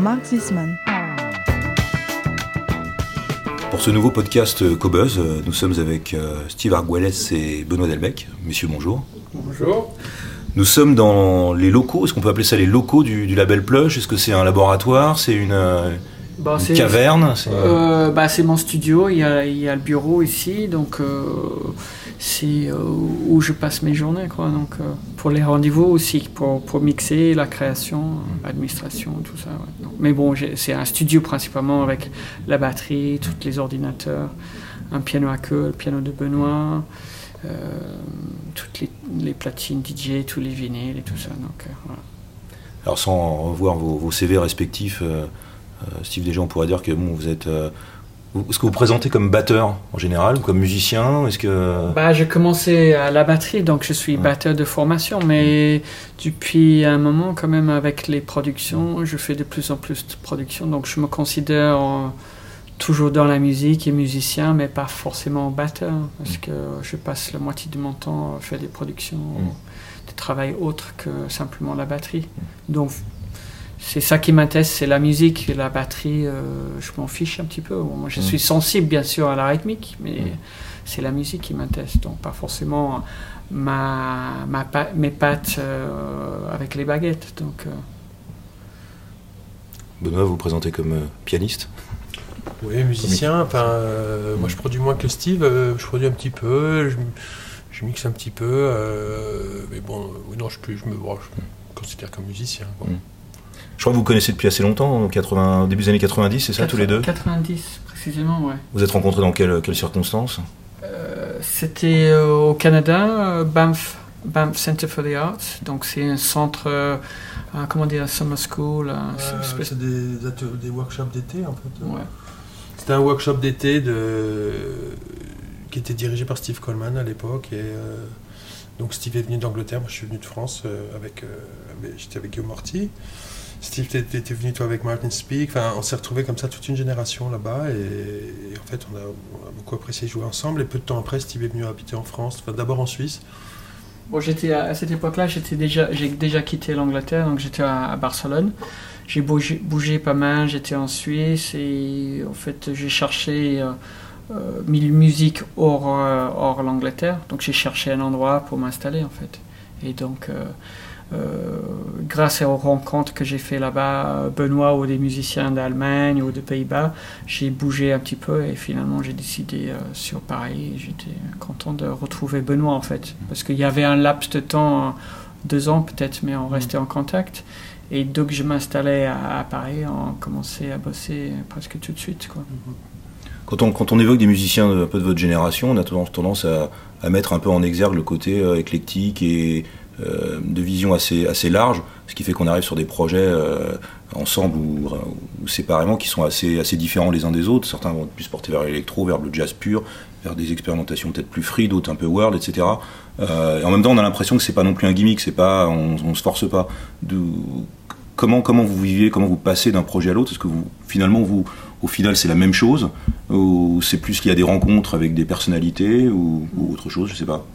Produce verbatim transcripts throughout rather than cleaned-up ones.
Jean-Marc Zisman. Pour ce nouveau podcast Cobuzz, nous sommes avec Steve Arguelles et Benoît Delbecq. Messieurs, bonjour. Bonjour. Nous sommes dans les locaux, est-ce qu'on peut appeler ça les locaux du, du label Plush? Est-ce que c'est un laboratoire? C'est une, bah, une c'est, caverne? C'est, euh, bah, c'est mon studio, il y, a, il y a le bureau ici, donc euh, c'est euh, où je passe mes journées, quoi. Donc, euh, pour les rendez-vous aussi, pour, pour mixer, la création, l'administration, tout ça. Ouais. Donc, mais bon, j'ai, c'est un studio principalement avec la batterie, tous les ordinateurs, un piano à queue, le piano de Benoît. Euh, toutes les, les platines D J, tous les vinyles et tout ça. Donc, euh, voilà. Alors sans revoir vos, vos C V respectifs, euh, euh, Steve, déjà on pourrait dire que bon, vous êtes... Euh, est-ce que vous vous présentez comme batteur en général ou comme musicien? Est-ce que... bah, j'ai commencé à la batterie, donc je suis ouais. batteur de formation, mais depuis un moment quand même avec les productions, je fais de plus en plus de productions, donc je me considère... En, toujours dans la musique et musicien, mais pas forcément batteur, parce que je passe la moitié de mon temps à faire des productions, mmh. des travail autres que simplement la batterie. Donc c'est ça qui m'intéresse, c'est la musique et la batterie, euh, je m'en fiche un petit peu. Moi je mmh. suis sensible bien sûr à la rythmique, mais mmh. c'est la musique qui m'intéresse, donc pas forcément ma, ma, mes pattes euh, avec les baguettes. Donc, euh... Benoît, vous vous présentez comme euh, pianiste? Oui, musicien, enfin, euh, mmh. moi je produis moins que Steve, euh, je produis un petit peu, je, je mixe un petit peu, euh, mais bon, oui, non, je, je, me, bon, je me considère comme musicien. Bon. Mmh. Je crois que vous vous connaissez depuis assez longtemps, quatre-vingts, début des années quatre-vingt-dix, c'est ça, quatre-vingts, tous les deux? quatre-vingt-dix, précisément, ouais. Vous êtes rencontrés dans quelles, quelles circonstances? euh, C'était euh, au Canada, euh, Banff, Banff Center for the Arts, donc c'est un centre, euh, un, comment dire, summer school. Un, euh, c'est, c'est des, des workshops d'été, en fait. Ouais. C'était un workshop d'été de... qui était dirigé par Steve Coleman à l'époque. Et, euh... donc Steve est venu d'Angleterre, moi je suis venu de France, euh, avec, euh... j'étais avec Guillaume Morty. Steve était, était venu toi avec Martin Speak. Enfin, on s'est retrouvés comme ça toute une génération là-bas. Et, et en fait, on a, on a beaucoup apprécié jouer ensemble. Et peu de temps après, Steve est venu habiter en France, enfin, d'abord en Suisse. Bon, j'étais à cette époque-là, j'étais déjà, j'ai déjà quitté l'Angleterre, donc j'étais à, à Barcelone. J'ai bougé, bougé pas mal, j'étais en Suisse et en fait j'ai cherché euh, euh, musique hors, euh, hors l'Angleterre, donc j'ai cherché un endroit pour m'installer en fait. Et donc euh, euh, grâce aux rencontres que j'ai fait là-bas, Benoît ou des musiciens d'Allemagne ou de Pays-Bas, j'ai bougé un petit peu et finalement j'ai décidé euh, sur Paris. Et j'étais content de retrouver Benoît en fait, parce qu'il y avait un laps de temps, deux ans peut-être, mais on restait en contact. Et dès que je m'installais à, à Paris, on commençait à bosser presque tout de suite, quoi. Quand on, quand on évoque des musiciens un peu de votre génération, on a tendance à, à mettre un peu en exergue le côté euh, éclectique et euh, de vision assez, assez large, ce qui fait qu'on arrive sur des projets euh, ensemble ou, ou séparément qui sont assez, assez différents les uns des autres. Certains vont plus porter vers l'électro, vers le jazz pur, vers des expérimentations peut-être plus free, d'autres un peu world, et cetera. Euh, et en même temps, on a l'impression que c'est pas non plus un gimmick, c'est pas, on, on se force pas. De, comment, comment vous vivez, comment vous passez d'un projet à l'autre? Est-ce que vous, finalement, vous, au final, c'est la même chose, ou c'est plus qu'il y a des rencontres avec des personnalités ou, ou autre chose, je sais pas.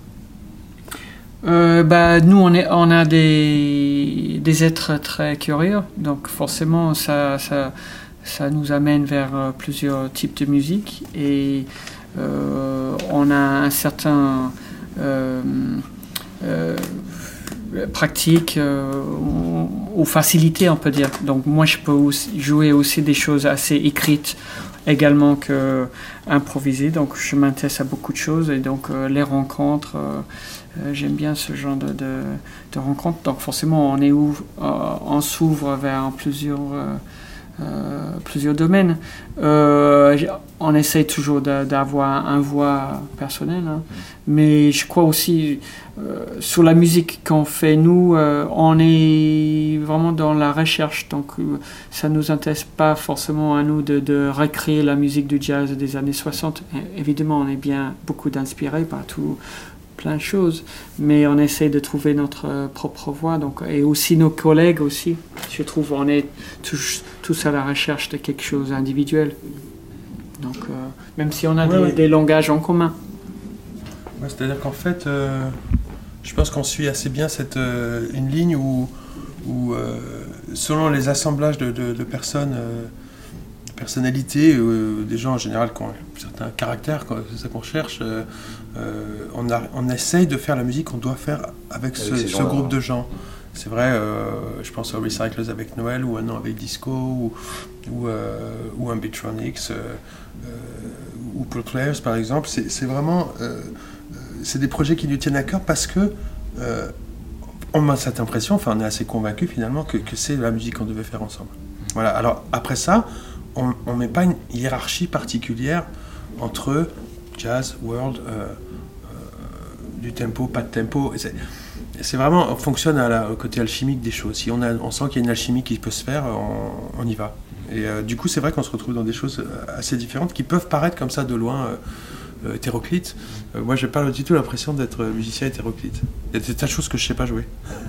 Euh, bah, nous, on, est, on a des, des êtres très curieux, donc forcément, ça, ça, ça nous amène vers plusieurs types de musique et euh, on a un certain euh, euh, pratique euh, ou, ou facilité, on peut dire. Donc moi, je peux aussi jouer aussi des choses assez écrites également que improvisées. Donc je m'intéresse à beaucoup de choses et donc euh, les rencontres. Euh, Euh, j'aime bien ce genre de, de, de rencontres. Donc forcément, on, est ouvre, euh, on s'ouvre vers plusieurs, euh, euh, plusieurs domaines. Euh, on essaie toujours de, d'avoir un voix personnel, hein. Mais je crois aussi, euh, sur la musique qu'on fait, nous, euh, on est vraiment dans la recherche. Donc euh, ça ne nous intéresse pas forcément à nous de, de recréer la musique du jazz des années soixante. Et, évidemment, on est bien beaucoup d'inspirés par tout, plein de choses, mais on essaie de trouver notre euh, propre voie, donc, et aussi nos collègues aussi, je trouve, on est tous, tous à la recherche de quelque chose d'individuel, donc euh, même si on a ouais, des, ouais. des langages en commun. Ouais, c'est-à-dire qu'en fait, euh, je pense qu'on suit assez bien cette, euh, une ligne où, où euh, selon les assemblages de, de, de personnes, euh, personnalités, euh, des gens en général qui ont un certain caractère, c'est ça qu'on cherche, euh, euh, on, a, on essaye de faire la musique qu'on doit faire avec, avec ce, ce groupe de gens. C'est vrai, euh, je pense aux Recyclers avec Noël, ou un an avec Disco, ou, ou, euh, ou un Beatronics, euh, euh, ou Pool Players par exemple. C'est vraiment, euh, c'est des projets qui nous tiennent à cœur parce que euh, on a cette impression, enfin on est assez convaincu finalement que, que c'est la musique qu'on devait faire ensemble. Voilà. Alors après ça, on ne met pas une hiérarchie particulière entre jazz, world, euh, euh, du tempo, pas de tempo. C'est vraiment, on fonctionne à la, au côté alchimique des choses. Si on, a, on sent qu'il y a une alchimie qui peut se faire, on, on y va. Et euh, du coup, c'est vrai qu'on se retrouve dans des choses assez différentes qui peuvent paraître comme ça de loin euh, euh, hétéroclites. Euh, moi, je n'ai pas du tout l'impression d'être musicien hétéroclite. Il y a des tas de choses que je ne sais pas jouer.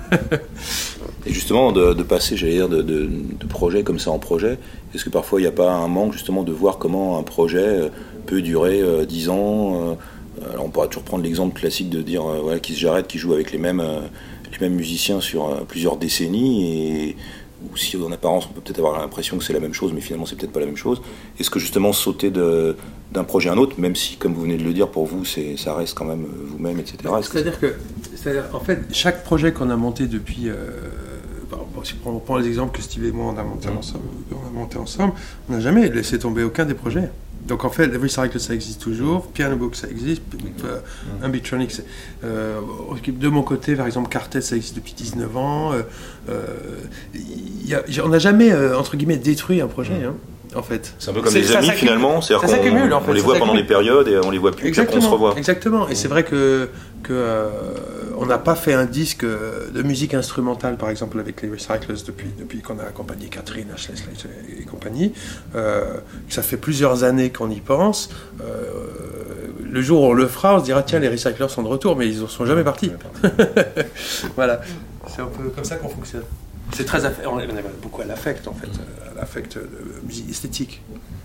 Et justement, de, de passer, j'allais dire, de, de, de projet comme ça en projet, est-ce que parfois il n'y a pas un manque justement de voir comment un projet peut durer euh, dix ans euh, Alors on pourra toujours prendre l'exemple classique de dire euh, voilà, Keith Jarrett qui joue avec les mêmes, euh, les mêmes musiciens sur euh, plusieurs décennies, et ou si en apparence on peut peut-être avoir l'impression que c'est la même chose, mais finalement c'est peut-être pas la même chose. Est-ce que justement sauter de, d'un projet à un autre, même si comme vous venez de le dire, pour vous c'est, ça reste quand même vous-même, et cetera. C'est-à-dire que, c'est-à-dire, en fait, chaque projet qu'on a monté depuis... Euh, bon, si on prend les exemples que Steve et moi on a monté, mmh. ensemble, on a monté ensemble, on n'a jamais laissé tomber aucun des projets. Donc en fait, The Recycle, ça existe toujours, Piano Book, ça existe, euh, un Beatronics. Euh, de mon côté, par exemple, Quartet, ça existe depuis dix-neuf ans. Euh, euh, y a, on n'a jamais, euh, entre guillemets, détruit un projet, hein, en fait. C'est un peu comme des amis, finalement. C'est-à-dire qu'on en fait, on les voit pendant des périodes et on les voit plus, puis après on se revoit. Exactement. Et c'est vrai que, que euh, on n'a pas fait un disque de musique instrumentale, par exemple, avec les Recyclers depuis, depuis qu'on a accompagné Catherine, Ashley Slater et compagnie. Euh, ça fait plusieurs années qu'on y pense. Euh, le jour où on le fera, on se dira tiens, les Recyclers sont de retour, mais ils ne sont jamais partis. Voilà. C'est un peu comme ça qu'on fonctionne. C'est très affe- on est beaucoup à l'affect, en fait, à l'affect de musique esthétique.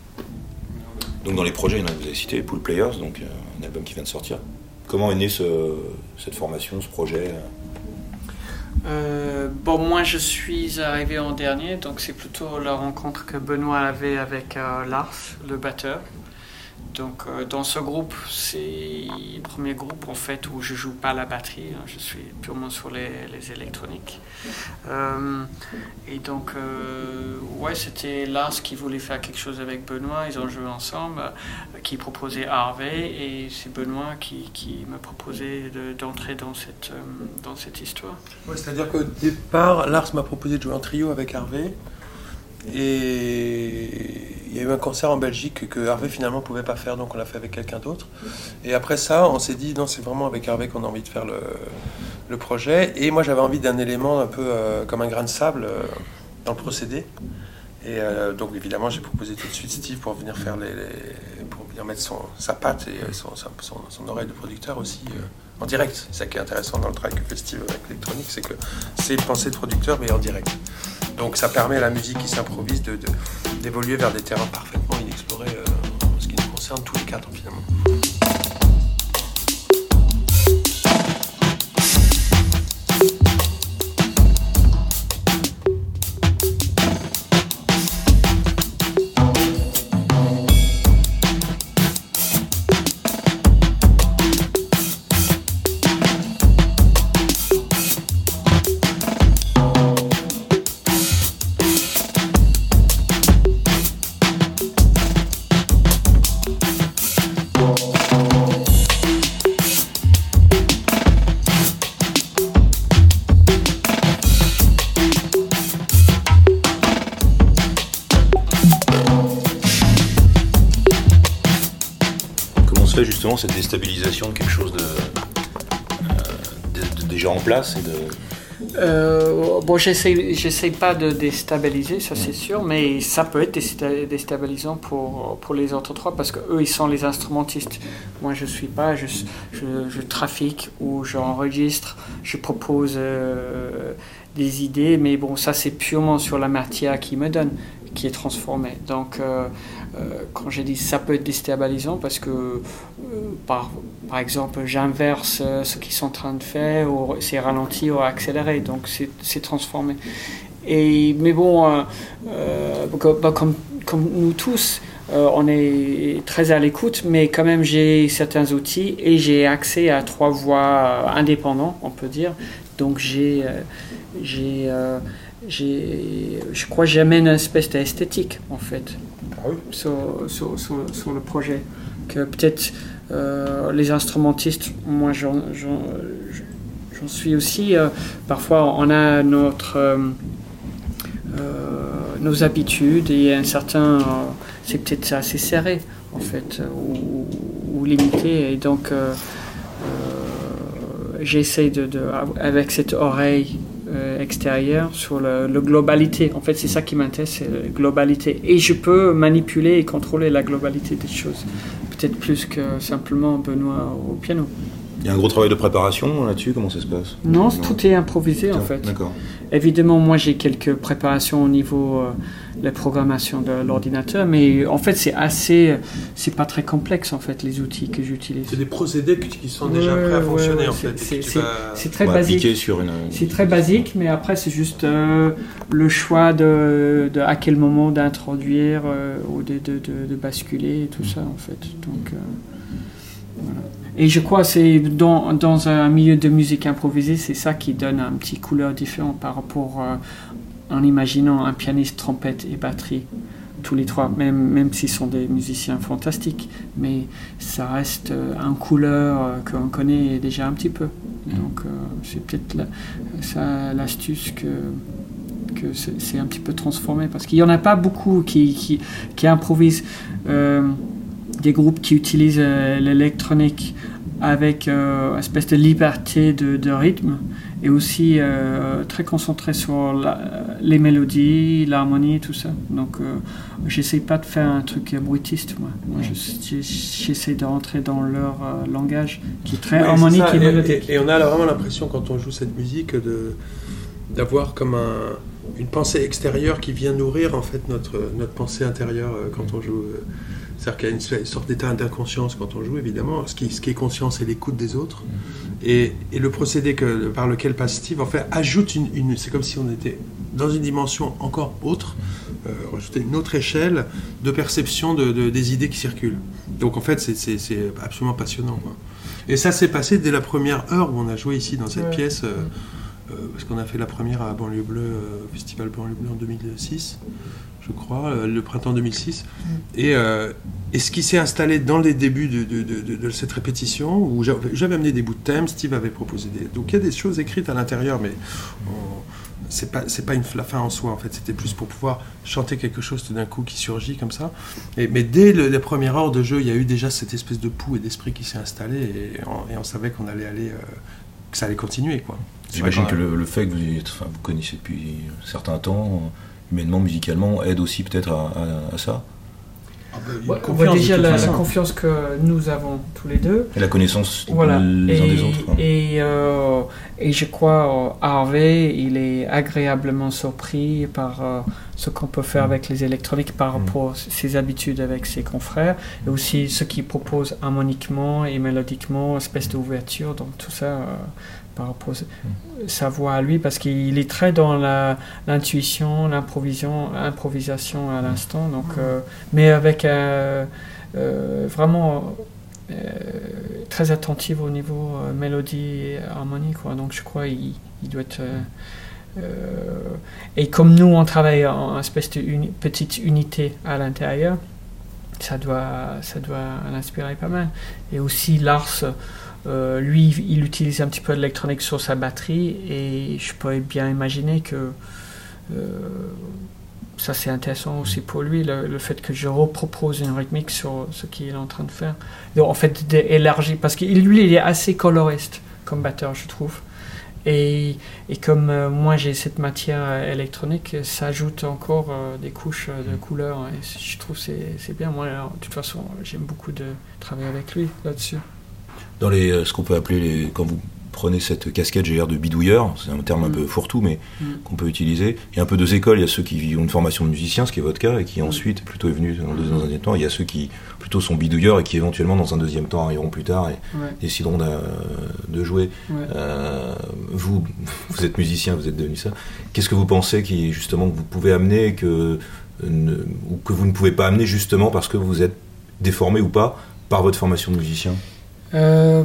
Donc dans les projets, vous avez cité Pool Players, donc un album qui vient de sortir. Comment est né ce, cette formation, ce projet ? euh, Bon, moi je suis arrivé en dernier, donc c'est plutôt la rencontre que Benoît avait avec euh, Lars, le batteur. Donc euh, dans ce groupe, c'est le premier groupe en fait où je joue pas la batterie, hein, je suis purement sur les, les électroniques. Euh, et donc euh, ouais, c'était Lars qui voulait faire quelque chose avec Benoît, ils ont joué ensemble, euh, qui proposait Harvey, et c'est Benoît qui, qui m'a proposé de, d'entrer dans cette, euh, dans cette histoire. Ouais, c'est-à-dire qu'au départ, Lars m'a proposé de jouer en trio avec Harvey. Et il y a eu un concert en Belgique que Harvey finalement ne pouvait pas faire, donc on l'a fait avec quelqu'un d'autre. Et après ça, on s'est dit non, c'est vraiment avec Harvey qu'on a envie de faire le, le projet. Et moi, j'avais envie d'un élément un peu euh, comme un grain de sable euh, dans le procédé. Et euh, donc évidemment, j'ai proposé tout de suite Steve pour venir faire les, les pour venir mettre son, sa patte et son, son, son oreille de producteur aussi euh, en direct. C'est ça qui est intéressant dans le travail que fait Steve avec l'électronique, c'est que c'est une pensée de producteur mais en direct. Donc ça permet à la musique qui s'improvise de, de, d'évoluer vers des terrains parfaitement inexplorés, euh, en ce qui nous concerne tous les quatre finalement. Justement cette déstabilisation de quelque chose de, euh, de, de déjà en place et de... Euh, bon, j'essaie, j'essaie pas de déstabiliser, ça c'est sûr, mais ça peut être déstabilisant pour, pour les autres trois parce qu'eux ils sont les instrumentistes. Moi je suis pas, je, je, je trafique ou j'enregistre, je propose euh, des idées, mais bon, ça c'est purement sur la matière qu'ils me donnent. qui est transformé. Donc, euh, euh, quand j'ai dit ça peut être déstabilisant parce que, euh, par, par exemple, j'inverse euh, ce qu'ils sont en train de faire, ou c'est ralenti ou accéléré, donc c'est, c'est transformé. Et, mais bon, euh, euh, bah, comme, comme nous tous, euh, on est très à l'écoute, mais quand même j'ai certains outils et j'ai accès à trois voix indépendants, on peut dire. Donc j'ai, euh, j'ai, euh, j'ai, je crois que j'amène une espèce d'esthétique en fait ah oui. sur, sur, sur, sur le projet. Que peut-être euh, les instrumentistes, moi j'en, j'en, j'en suis aussi, euh, parfois on a notre... Euh, Euh, nos habitudes et un certain euh, c'est peut-être assez serré en fait ou, ou limité et donc euh, euh, j'essaie de, de avec cette oreille euh, extérieure sur le, le globalité en fait c'est ça qui m'intéresse c'est la globalité et je peux manipuler et contrôler la globalité des choses peut-être plus que simplement Benoît au piano. Il y a un gros travail de préparation là-dessus, comment ça se passe? Non, non. Tout est improvisé en fait. D'accord. Évidemment, moi j'ai quelques préparations au niveau euh, de la programmation de l'ordinateur, mais en fait c'est assez, c'est pas très complexe en fait les outils que j'utilise. C'est des procédés qui sont déjà ouais, prêts à fonctionner ouais, en c'est, fait. C'est, c'est, c'est, vas... c'est très ouais, basique. Sur une, c'est une... très basique, mais après c'est juste euh, le choix de, de à quel moment d'introduire euh, ou de, de, de, de basculer et tout ça en fait. Donc euh, voilà. Et je crois que c'est dans, dans un milieu de musique improvisée, c'est ça qui donne un petit couleur différent par rapport euh, en imaginant un pianiste, trompette et batterie, tous les trois, même, même s'ils sont des musiciens fantastiques, mais ça reste euh, une couleur euh, qu'on connaît déjà un petit peu. Donc euh, c'est peut-être la, ça, l'astuce que, que c'est, c'est un petit peu transformé, parce qu'il n'y en a pas beaucoup qui, qui, qui improvisent. Euh, des groupes qui utilisent euh, l'électronique avec euh, une espèce de liberté de, de rythme et aussi euh, très concentré sur la, les mélodies, l'harmonie, tout ça. Donc euh, j'essaie pas de faire un truc bruitiste, moi. moi je, j'essaie de rentrer dans leur euh, langage qui est très oui, harmonique et, et mélodique. Et, et on a vraiment l'impression quand on joue cette musique de, d'avoir comme un, une pensée extérieure qui vient nourrir en fait notre, notre pensée intérieure quand on joue. C'est-à-dire qu'il y a une sorte d'état d'inconscience quand on joue, évidemment. Ce qui, ce qui est conscient, c'est l'écoute des autres. Et, et le procédé que, par lequel passe Steve, en fait, ajoute une, une... C'est comme si on était dans une dimension encore autre, euh, rajouter une autre échelle de perception de, de, des idées qui circulent. Donc, en fait, c'est, c'est, c'est absolument passionnant, quoi. Et ça s'est passé dès la première heure où on a joué ici, dans cette ouais. pièce, euh, euh, parce qu'on a fait la première à Banlieue Bleue, euh, Festival Banlieue Bleue en deux mille six. Je crois, euh, le printemps deux mille six. Mm. Et, euh, et ce qui s'est installé dans les débuts de, de, de, de, de cette répétition, où j'avais, j'avais amené des bouts de thème, Steve avait proposé des... Donc il y a des choses écrites à l'intérieur, mais on, c'est pas, c'est pas une, la fin en soi, en fait. C'était plus pour pouvoir chanter quelque chose tout d'un coup qui surgit comme ça. Et, mais dès le, les premières heures de jeu, il y a eu déjà cette espèce de pouls et d'esprit qui s'est installé, et on, et on savait qu'on allait aller... Euh, que ça allait continuer, quoi. J'imagine que le, le fait que vous, enfin, vous connaissez depuis un certain temps... humainement, musicalement, aide aussi peut-être à, à, à ça. Ah bah, ouais, on voit déjà la, la confiance que nous avons tous les deux. Et la connaissance voilà. les et, uns des autres. Hein. Et, euh, et je crois Harvey, il est agréablement surpris par euh, ce qu'on peut faire avec les électroniques par rapport à ses habitudes avec ses confrères, et aussi ce qu'il propose harmoniquement et mélodiquement, une espèce d'ouverture, donc tout ça... Euh, par rapport à sa voix à lui, parce qu'il est très dans la, l'intuition, l'improvisation, improvisation à l'instant, donc, euh, mais avec euh, euh, vraiment euh, très attentif au niveau euh, mélodie et harmonie, quoi. Donc je crois qu'il il doit être... Euh, euh, et comme nous, on travaille en espèce de uni, petite unité à l'intérieur, ça doit, ça doit l'inspirer pas mal. Et aussi Lars... Euh, lui, il utilise un petit peu d'électronique sur sa batterie, et je peux bien imaginer que euh, ça c'est intéressant aussi pour lui, le, le fait que je repropose une rythmique sur ce qu'il est en train de faire. Donc, en fait, d'élargir, parce que lui, il est assez coloriste comme batteur, je trouve. Et, et comme euh, moi j'ai cette matière électronique, ça ajoute encore euh, des couches euh, de couleurs, et je trouve que c'est, c'est bien. Moi, alors, de toute façon, j'aime beaucoup de travailler avec lui là-dessus. Dans les, ce qu'on peut appeler, les, quand vous prenez cette casquette, j'ai l'air de bidouilleur, c'est un terme un peu fourre-tout, mais mm. qu'on peut utiliser. Il y a un peu deux écoles, il y a ceux qui ont une formation de musicien, ce qui est votre cas, et qui ensuite plutôt est venu dans, dans un deuxième temps. Il y a ceux qui plutôt sont bidouilleurs et qui éventuellement dans un deuxième temps arriveront plus tard et ouais. décideront de, de jouer. Ouais. Euh, vous, vous êtes musicien, vous êtes devenu ça. Qu'est-ce que vous pensez qui justement que vous pouvez amener que, ne, ou que vous ne pouvez pas amener justement parce que vous êtes déformé ou pas par votre formation de musicien? euh...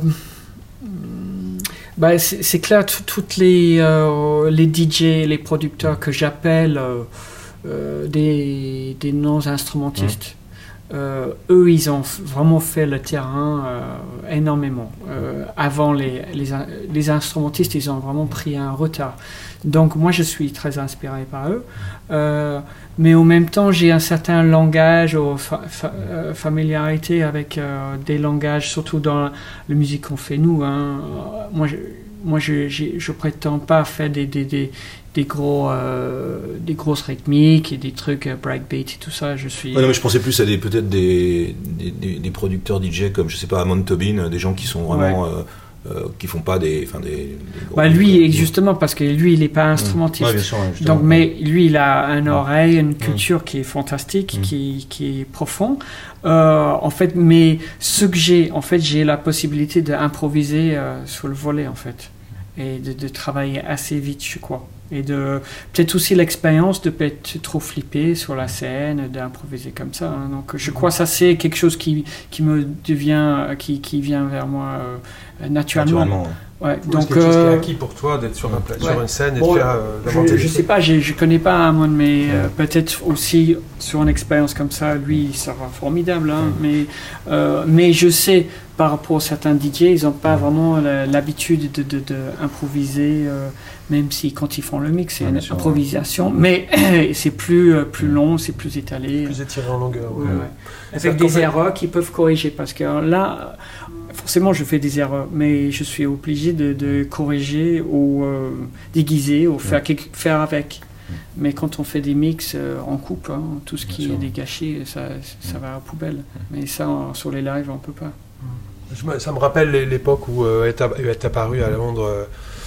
Bah, c'est, c'est clair, toutes les, euh, les D J, les producteurs que j'appelle euh, euh, des, des non-instrumentistes, mmh. euh, eux, ils ont vraiment fait le terrain euh, énormément. Euh, avant, les, les, les instrumentistes, ils ont vraiment pris un retard. Donc, moi, je suis très inspiré par eux. Euh, mais en même temps, j'ai un certain langage ou fa- fa- euh, familiarité avec euh, des langages, surtout dans la musique qu'on fait nous. Hein. Moi, je, moi, je, je, je prétends pas faire des, des, des, des gros, euh, des grosses rythmiques et des trucs euh, breakbeat et tout ça. Je suis. Ouais, non, mais je pensais plus à des peut-être des, des, des, des producteurs D J comme je sais pas Amon Tobin, des gens qui sont vraiment. Ouais. Euh, Euh, qui font pas des, enfin des, des bah lui groupes, justement parce que lui il est pas instrumentiste, ouais, bien sûr, donc mais lui il a une oreille, une culture mmh. qui est fantastique, mmh. qui, qui est profond. Euh, en fait, mais ce que j'ai, en fait, j'ai la possibilité d'improviser euh, sur le volet en fait, et de, de travailler assez vite, je crois. Et de peut-être aussi l'expérience de ne pas être trop flippé sur la scène, d'improviser comme ça. Hein. Donc je crois que ça c'est quelque chose qui, qui me devient, qui, qui vient vers moi euh, naturellement. naturellement. Ouais. Ou donc, c'est quelque chose euh, qui est acquis pour toi d'être sur, un, ouais. sur une scène et bon, de faire euh, Je ne sais pas, je ne connais pas Amon, mais euh, peut-être aussi sur une expérience comme ça, lui, il sera formidable. Hein, mm. mais, euh, mais je sais, par rapport à certains D J, ils n'ont pas mm. vraiment la, l'habitude de, de, de improviser, euh, même si quand ils font le mix, c'est ouais, une sûr, improvisation. Ouais. Mais c'est plus, euh, plus long, c'est plus étalé. Plus étiré en longueur. Ouais, ouais. Ouais. Avec des erreurs qu'ils peuvent corriger, parce que là... Forcément, je fais des erreurs, mais je suis obligé de, de corriger ou euh, déguiser ou faire, quelque, faire avec. Mais quand on fait des mix, euh, on coupe, hein, tout ce qui est dégâché, ça, ça va à la poubelle. Mais ça, on, sur les lives, on ne peut pas. Je me, ça me rappelle l'époque où euh, est apparu à Londres.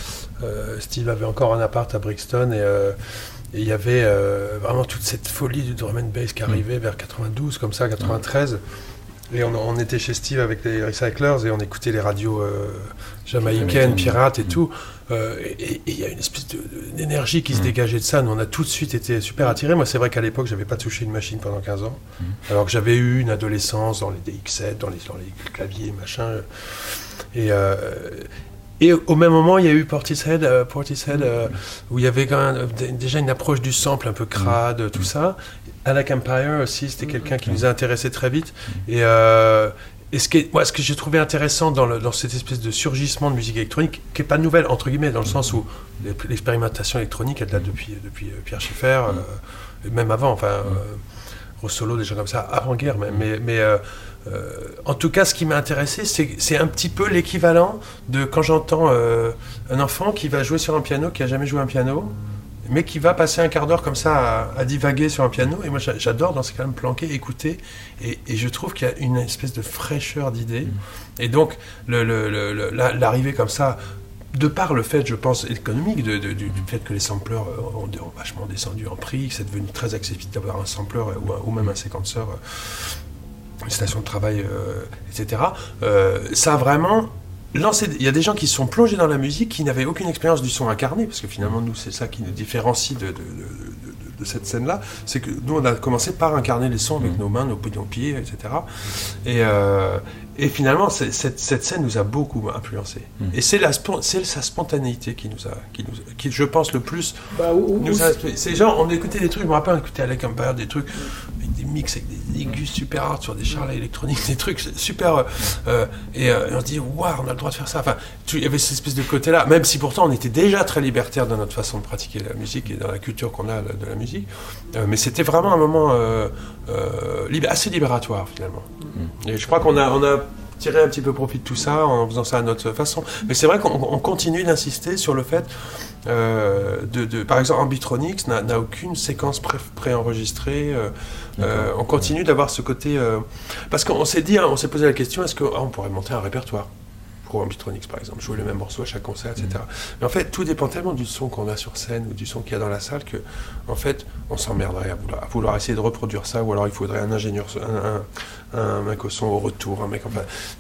Euh, Steve avait encore un appart à Brixton et euh, il y avait euh, vraiment toute cette folie du drum and bass qui arrivait vers quatre-vingt-douze, comme ça, quatre-vingt-treize. Et on, on était chez Steve avec les Recyclers et on écoutait les radios euh, jamaïcaines, pirates et tout. Euh, et il y a une espèce de, de, d'énergie qui mmh. se dégageait de ça. Nous, on a tout de suite été super attirés. Moi, c'est vrai qu'à l'époque, j'avais pas touché une machine pendant quinze ans. Mmh. Alors que j'avais eu une adolescence dans les D X sept, dans les, dans les claviers, machin. Et, euh, et au même moment, il y a eu Portishead, euh, Portishead euh, où il y avait quand même, déjà une approche du sample un peu crade, mmh. tout ça. Alec Empire aussi, c'était quelqu'un qui nous a intéressés très vite. Et, euh, et ce, qui est, moi, ce que j'ai trouvé intéressant dans, le, dans cette espèce de surgissement de musique électronique, qui n'est pas nouvelle, entre guillemets, dans le sens où l'expérimentation électronique, elle date depuis, depuis Pierre Schaeffer, euh, et même avant, enfin, euh, Rossolo, des gens comme ça, avant-guerre même. Mais, mais euh, euh, en tout cas, ce qui m'a intéressé, c'est, c'est un petit peu l'équivalent de quand j'entends euh, un enfant qui va jouer sur un piano, qui n'a jamais joué un piano, mais qui va passer un quart d'heure comme ça à, à divaguer sur un piano. Et moi, j'adore dans ce cas me planquer, écouter. Et, et je trouve qu'il y a une espèce de fraîcheur d'idées. Mmh. Et donc, le, le, le, l'arrivée comme ça, de par le fait, je pense, économique, de, de, du, du fait que les sampleurs ont, ont vachement descendu en prix, que c'est devenu très accessible d'avoir un sampleur ou, un, ou même un séquenceur, une station de travail, euh, et cetera. Euh, ça a vraiment... Lancer, il y a des gens qui se sont plongés dans la musique qui n'avaient aucune expérience du son incarné, parce que finalement nous c'est ça qui nous différencie de, de, de, de, de cette scène-là, c'est que nous on a commencé par incarner les sons avec mmh. nos mains, nos, nos pieds, et cetera. Et, euh, et finalement c'est, cette, cette scène nous a beaucoup influencé. Mmh. Et c'est, la, c'est sa spontanéité qui nous a, qui nous, qui je pense le plus. Bah, ou, nous a, ces gens, on écoutait des trucs, je me rappelle, on écoutait Alec Empire, des trucs. Des mix avec des aigus super hard sur des charlets électroniques, des trucs super euh, et, euh, et on se dit waouh, on a le droit de faire ça. Enfin, il y avait cette espèce de côté là, même si pourtant on était déjà très libertaire dans notre façon de pratiquer la musique et dans la culture qu'on a de la musique, euh, mais c'était vraiment un moment euh, euh, lib- assez libératoire finalement. Mm. Et je crois qu'on a on a tiré un petit peu profit de tout ça en faisant ça à notre façon. Mais c'est vrai qu'on on continue d'insister sur le fait Euh, de, de, par exemple, Ambitronics n'a, n'a aucune séquence pré, préenregistrée. Euh, euh, on continue d'avoir ce côté... Euh, parce qu'on s'est dit, hein, on s'est posé la question, est-ce qu'on pourrait monter un répertoire ? pour Ambitronics par exemple, jouer le même morceau à chaque concert, et cetera. Mais en fait, tout dépend tellement du son qu'on a sur scène ou du son qu'il y a dans la salle que, en fait, on s'emmerderait à vouloir, à vouloir essayer de reproduire ça, ou alors il faudrait un ingénieur, un, un, un mec au son au retour, un mec, enfin,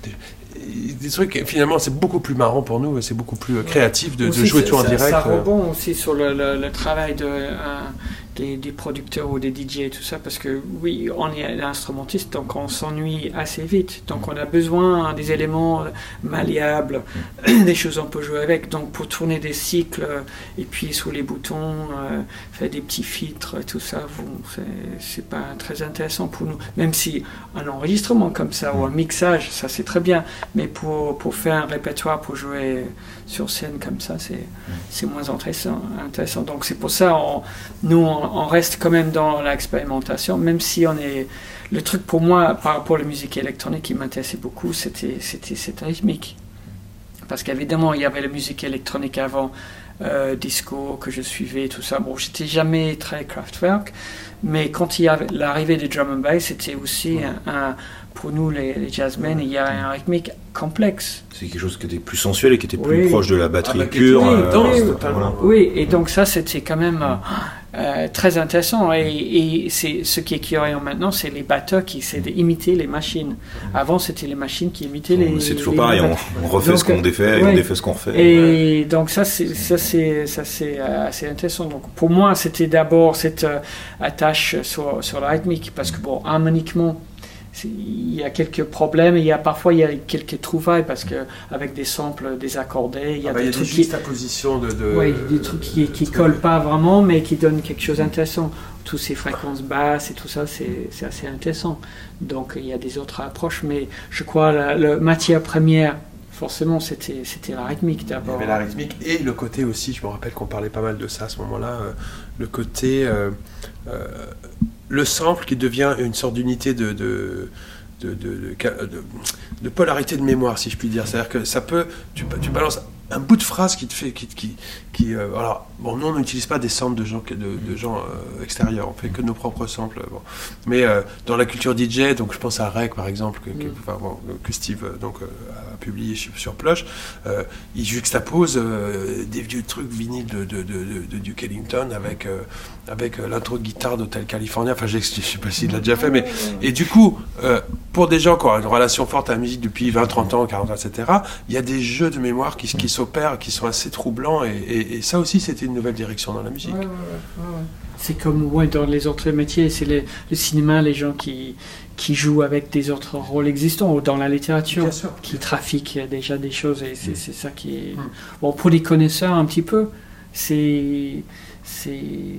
des, des trucs, finalement, c'est beaucoup plus marrant pour nous, c'est beaucoup plus créatif de, de jouer tout en ça, direct. Ça rebond aussi sur le, le, le travail de, un, des, des producteurs ou des D J et tout ça, parce que oui, on est instrumentiste, donc on s'ennuie assez vite, donc on a besoin des éléments malléables, des choses on peut jouer avec, donc pour tourner des cycles et puis sous les boutons, euh, faire des petits filtres, tout ça, bon, c'est, c'est pas très intéressant pour nous, même si un enregistrement comme ça ou un mixage, ça c'est très bien, mais pour, pour faire un répertoire, pour jouer sur scène comme ça, c'est, c'est moins intéressant, intéressant. Donc c'est pour ça, on, nous on, on reste quand même dans l'expérimentation, même si on est... Le truc pour moi, par rapport à la musique électronique qui m'intéressait beaucoup, c'était, c'était cette rythmique. Parce qu'évidemment, il y avait la musique électronique avant, euh, disco, que je suivais, tout ça. Bon, j'étais jamais très Kraftwerk, mais quand il y avait l'arrivée des drum and bass, c'était aussi un, un, pour nous, les, les jazzmen, il y a un rythmique complexe. C'est quelque chose qui était plus sensuel et qui était plus oui. proche de la batterie ah, bah, pure. Oui, euh, donc, euh, voilà. Oui, et donc ça, c'était quand même... Euh, Euh, très intéressant, et, et c'est, ce qui est curieux maintenant, c'est les batteurs qui essaient d'imiter les machines. Avant, c'était les machines qui imitaient les... C'est toujours les pareil, on, on refait donc, ce qu'on défait, ouais. et on défait ce qu'on refait. Et ouais. donc ça, c'est, ça, c'est, ça, c'est assez intéressant. Donc, pour moi, c'était d'abord cette euh, attache sur, sur la rythmique, parce que, bon, harmoniquement, il y a quelques problèmes, et il y a parfois il y a quelques trouvailles parce que avec des samples désaccordés, il y a ah bah des il y a trucs des qui juxtapositions de, de oui, des trucs qui qui collent pas vraiment mais qui donnent quelque chose d'intéressant. Toutes ces fréquences basses et tout ça, c'est c'est assez intéressant. Donc il y a des autres approches, mais je crois la, la matière première forcément c'était c'était la rythmique d'abord. Il y avait la rythmique et le côté aussi, je me rappelle qu'on parlait pas mal de ça à ce moment-là, euh, le côté euh, euh, le sample qui devient une sorte d'unité de, de, de, de, de, de, de polarité de mémoire, si je puis dire. C'est-à-dire que ça peut, tu, tu balances un bout de phrase qui te fait, qui, qui, qui euh, alors bon, nous on n'utilise pas des samples de gens, de, de gens euh, extérieurs, on fait que nos propres samples. Bon. Mais euh, dans la culture D J, donc je pense à Rec par exemple, que, que, enfin, bon, que Steve donc euh, a publié sur, sur Plush, euh, il juxtapose euh, des vieux trucs vinyles de, de, de, de, de Duke Ellington avec euh, avec euh, l'intro de guitare d'Hotel California. Enfin, je ne sais pas s'il l'a déjà fait, mais et du coup, euh, pour des gens qui ont une relation forte à la musique depuis vingt, trente ans, quarante ans, et cetera, il y a des jeux de mémoire qui, qui s'opèrent, qui sont assez troublants, et, et, et ça aussi, c'était une nouvelle direction dans la musique. Ouais, ouais, ouais, ouais. C'est comme ouais, dans les autres métiers, c'est les, le cinéma, les gens qui, qui jouent avec des autres rôles existants, ou dans la littérature, qui trafiquent déjà des choses, et c'est, c'est ça qui est... Mm. Bon, pour les connaisseurs, un petit peu, c'est... c'est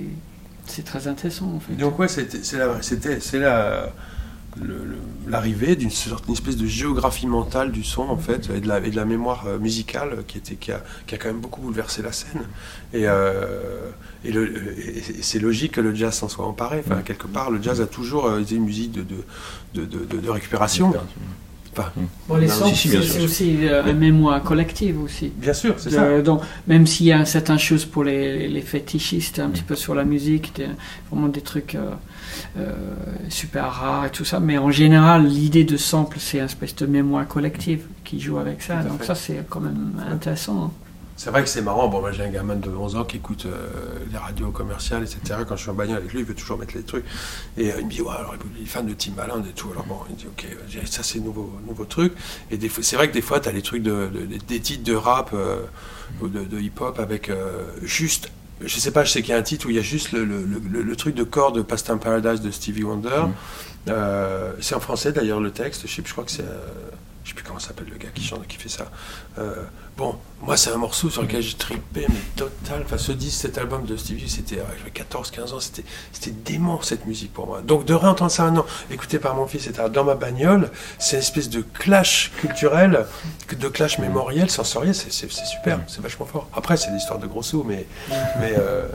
c'est très intéressant, en fait. Donc, ouais, c'était, c'est, la, c'était, c'est la... Le, le, l'arrivée d'une sorte, une espèce de géographie mentale du son en fait et de la, et de la mémoire euh, musicale qui était qui a, qui a quand même beaucoup bouleversé la scène et, euh, et, le, et c'est logique que le jazz s'en soit emparé. Enfin, quelque part le jazz a toujours euh, été une musique de, de, de, de, de récupération. Enfin, bon, les samples, c'est, c'est aussi euh, une mémoire collective aussi. Bien sûr, c'est de, ça. Donc, même s'il y a certaines choses pour les, les fétichistes, un petit peu sur la musique, des, vraiment des trucs euh, euh, super rares et tout ça, mais en général, l'idée de sample, c'est une espèce de mémoire collective qui joue avec ça. Donc ça, c'est quand même intéressant. C'est vrai que c'est marrant. Bon, moi j'ai un gamin de onze ans qui écoute euh, les radios commerciales, et cetera. Quand je suis en bagnole avec lui, il veut toujours mettre les trucs. Et euh, il me dit, ouais, alors il est fan de Timbaland et tout. Alors bon, il me dit, ok, ça c'est nouveau, nouveau truc. Et des fois, c'est vrai que des fois, tu as les trucs de, de, des titres de rap euh, ou de, de hip-hop avec euh, juste. Je sais pas, je sais qu'il y a un titre où il y a juste le, le, le, le truc de corps de Pastime Paradise de Stevie Wonder. Mm. Euh, c'est en français d'ailleurs le texte. Je sais, je crois que c'est. Euh, je sais plus comment s'appelle le gars qui chante, qui fait ça. Euh, bon, moi c'est un morceau sur lequel j'ai trippé, mais total. Enfin, ce disque, cet album de Stevie, c'était, j'avais quatorze quinze ans, c'était, c'était dément cette musique pour moi. Donc de réentendre ça un an, écouté par mon fils, et cetera, dans ma bagnole, c'est une espèce de clash culturel, de clash mémoriel, sensoriel, c'est, c'est, c'est super, c'est vachement fort. Après, c'est l'histoire de gros sous, mais, mais euh,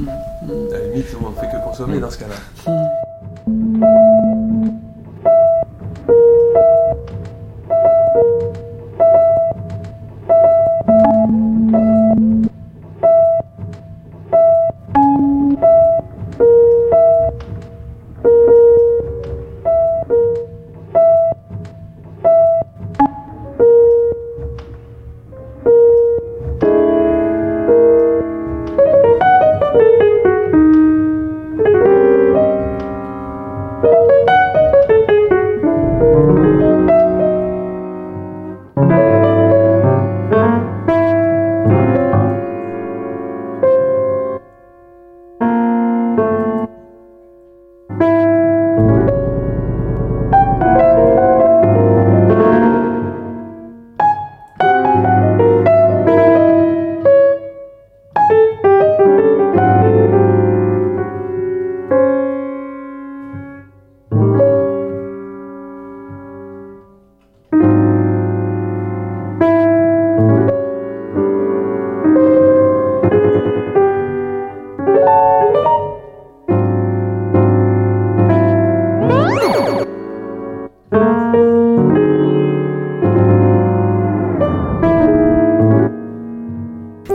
à la limite, on ne fait que consommer dans ce cas-là.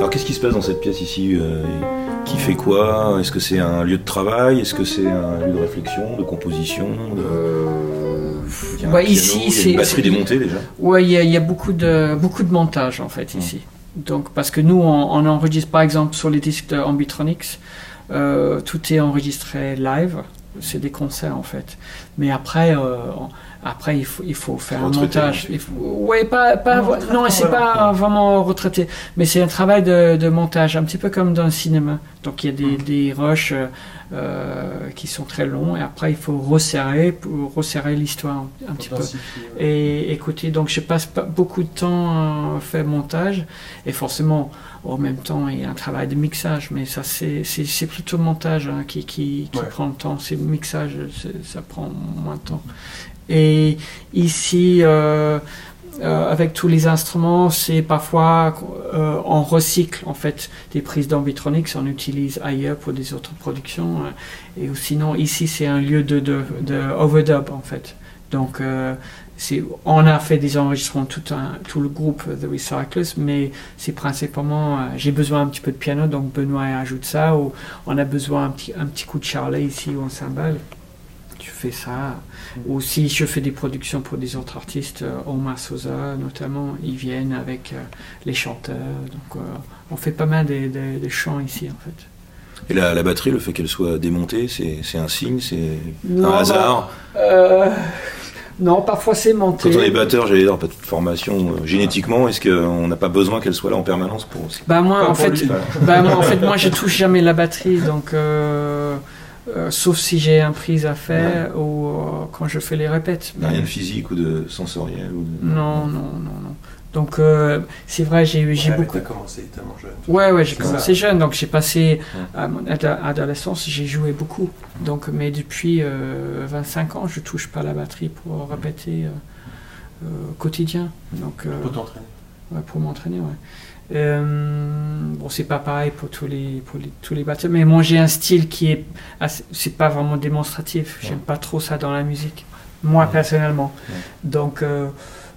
Alors qu'est-ce qui se passe dans cette pièce ici euh, Qui fait quoi? Est-ce que c'est un lieu de travail? Est-ce que c'est un lieu de réflexion, de composition de... Euh, Il y a un bah, piano, ici, il y a c'est une batterie démontée déjà. Ouais, il y a, il y a beaucoup de beaucoup de montage en fait ici. Donc parce que nous on, on enregistre par exemple sur les disques de Ambitronics, euh, tout est enregistré live. C'est des concerts en fait. Mais après, euh, après il faut il faut faire un montage. Il faut, ouais, pas pas non, non c'est pas vraiment retraité, mais c'est un travail de, de montage, un petit peu comme dans le cinéma. Donc il y a des, des rushs euh, qui sont très longs et après il faut resserrer pour resserrer l'histoire un, un petit peu. Et écoutez, donc je passe pas beaucoup de temps à faire montage et forcément en même temps il y a un travail de mixage, mais ça c'est c'est, c'est plutôt le montage hein, qui qui, qui ouais. prend le temps. C'est le mixage, c'est, ça prend moins de temps. Et ici euh, Euh, avec tous les instruments, c'est parfois euh, on recycle en fait des prises d'Ambitronics, on utilise ailleurs pour des autres productions. Euh, et sinon, ici, c'est un lieu de, de, de overdub en fait. Donc, euh, c'est, on a fait des enregistrements tout, un, tout le groupe The Recyclers, mais c'est principalement, euh, j'ai besoin un petit peu de piano, donc Benoît ajoute ça, ou on a besoin un petit, un petit coup de charlet ici ou en cymbale. Tu fais ça. Mmh. Ou si je fais des productions pour des autres artistes, euh, Omar Sosa notamment, ils viennent avec euh, les chanteurs. Donc euh, on fait pas mal de, de, de chants ici en fait. Et la, la batterie, le fait qu'elle soit démontée, c'est, c'est un signe, c'est non, un hasard bah, euh, Non, parfois c'est monté. Quand on est batteur, j'allais dire, pas de formation euh, génétiquement, est-ce qu'on n'a pas besoin qu'elle soit là en permanence pour aussi bah moi, en fait, bah moi en fait, moi je touche jamais la batterie, donc euh, Euh, sauf si j'ai un prise à faire ouais. ou euh, quand je fais les répètes. Mais... Rien de physique ou de sensoriel ou de... Non, non, non, non. Donc euh, c'est vrai, j'ai, j'ai ouais, beaucoup. Tu as commencé tellement jeune. Ouais, ouais, j'ai c'est commencé ça. jeune, donc j'ai passé ouais. à mon adolescence, j'ai joué beaucoup. Donc, mais depuis euh, vingt-cinq ans, je touche pas la batterie pour répéter euh, euh, quotidien. Donc euh, pour t'entraîner. Ouais, pour m'entraîner, ouais. Euh, bon, c'est pas pareil pour tous les pour les, tous les batteurs, mais moi j'ai un style qui est assez, c'est pas vraiment démonstratif. Ouais. J'aime pas trop ça dans la musique, moi ouais. personnellement. Ouais. Donc euh,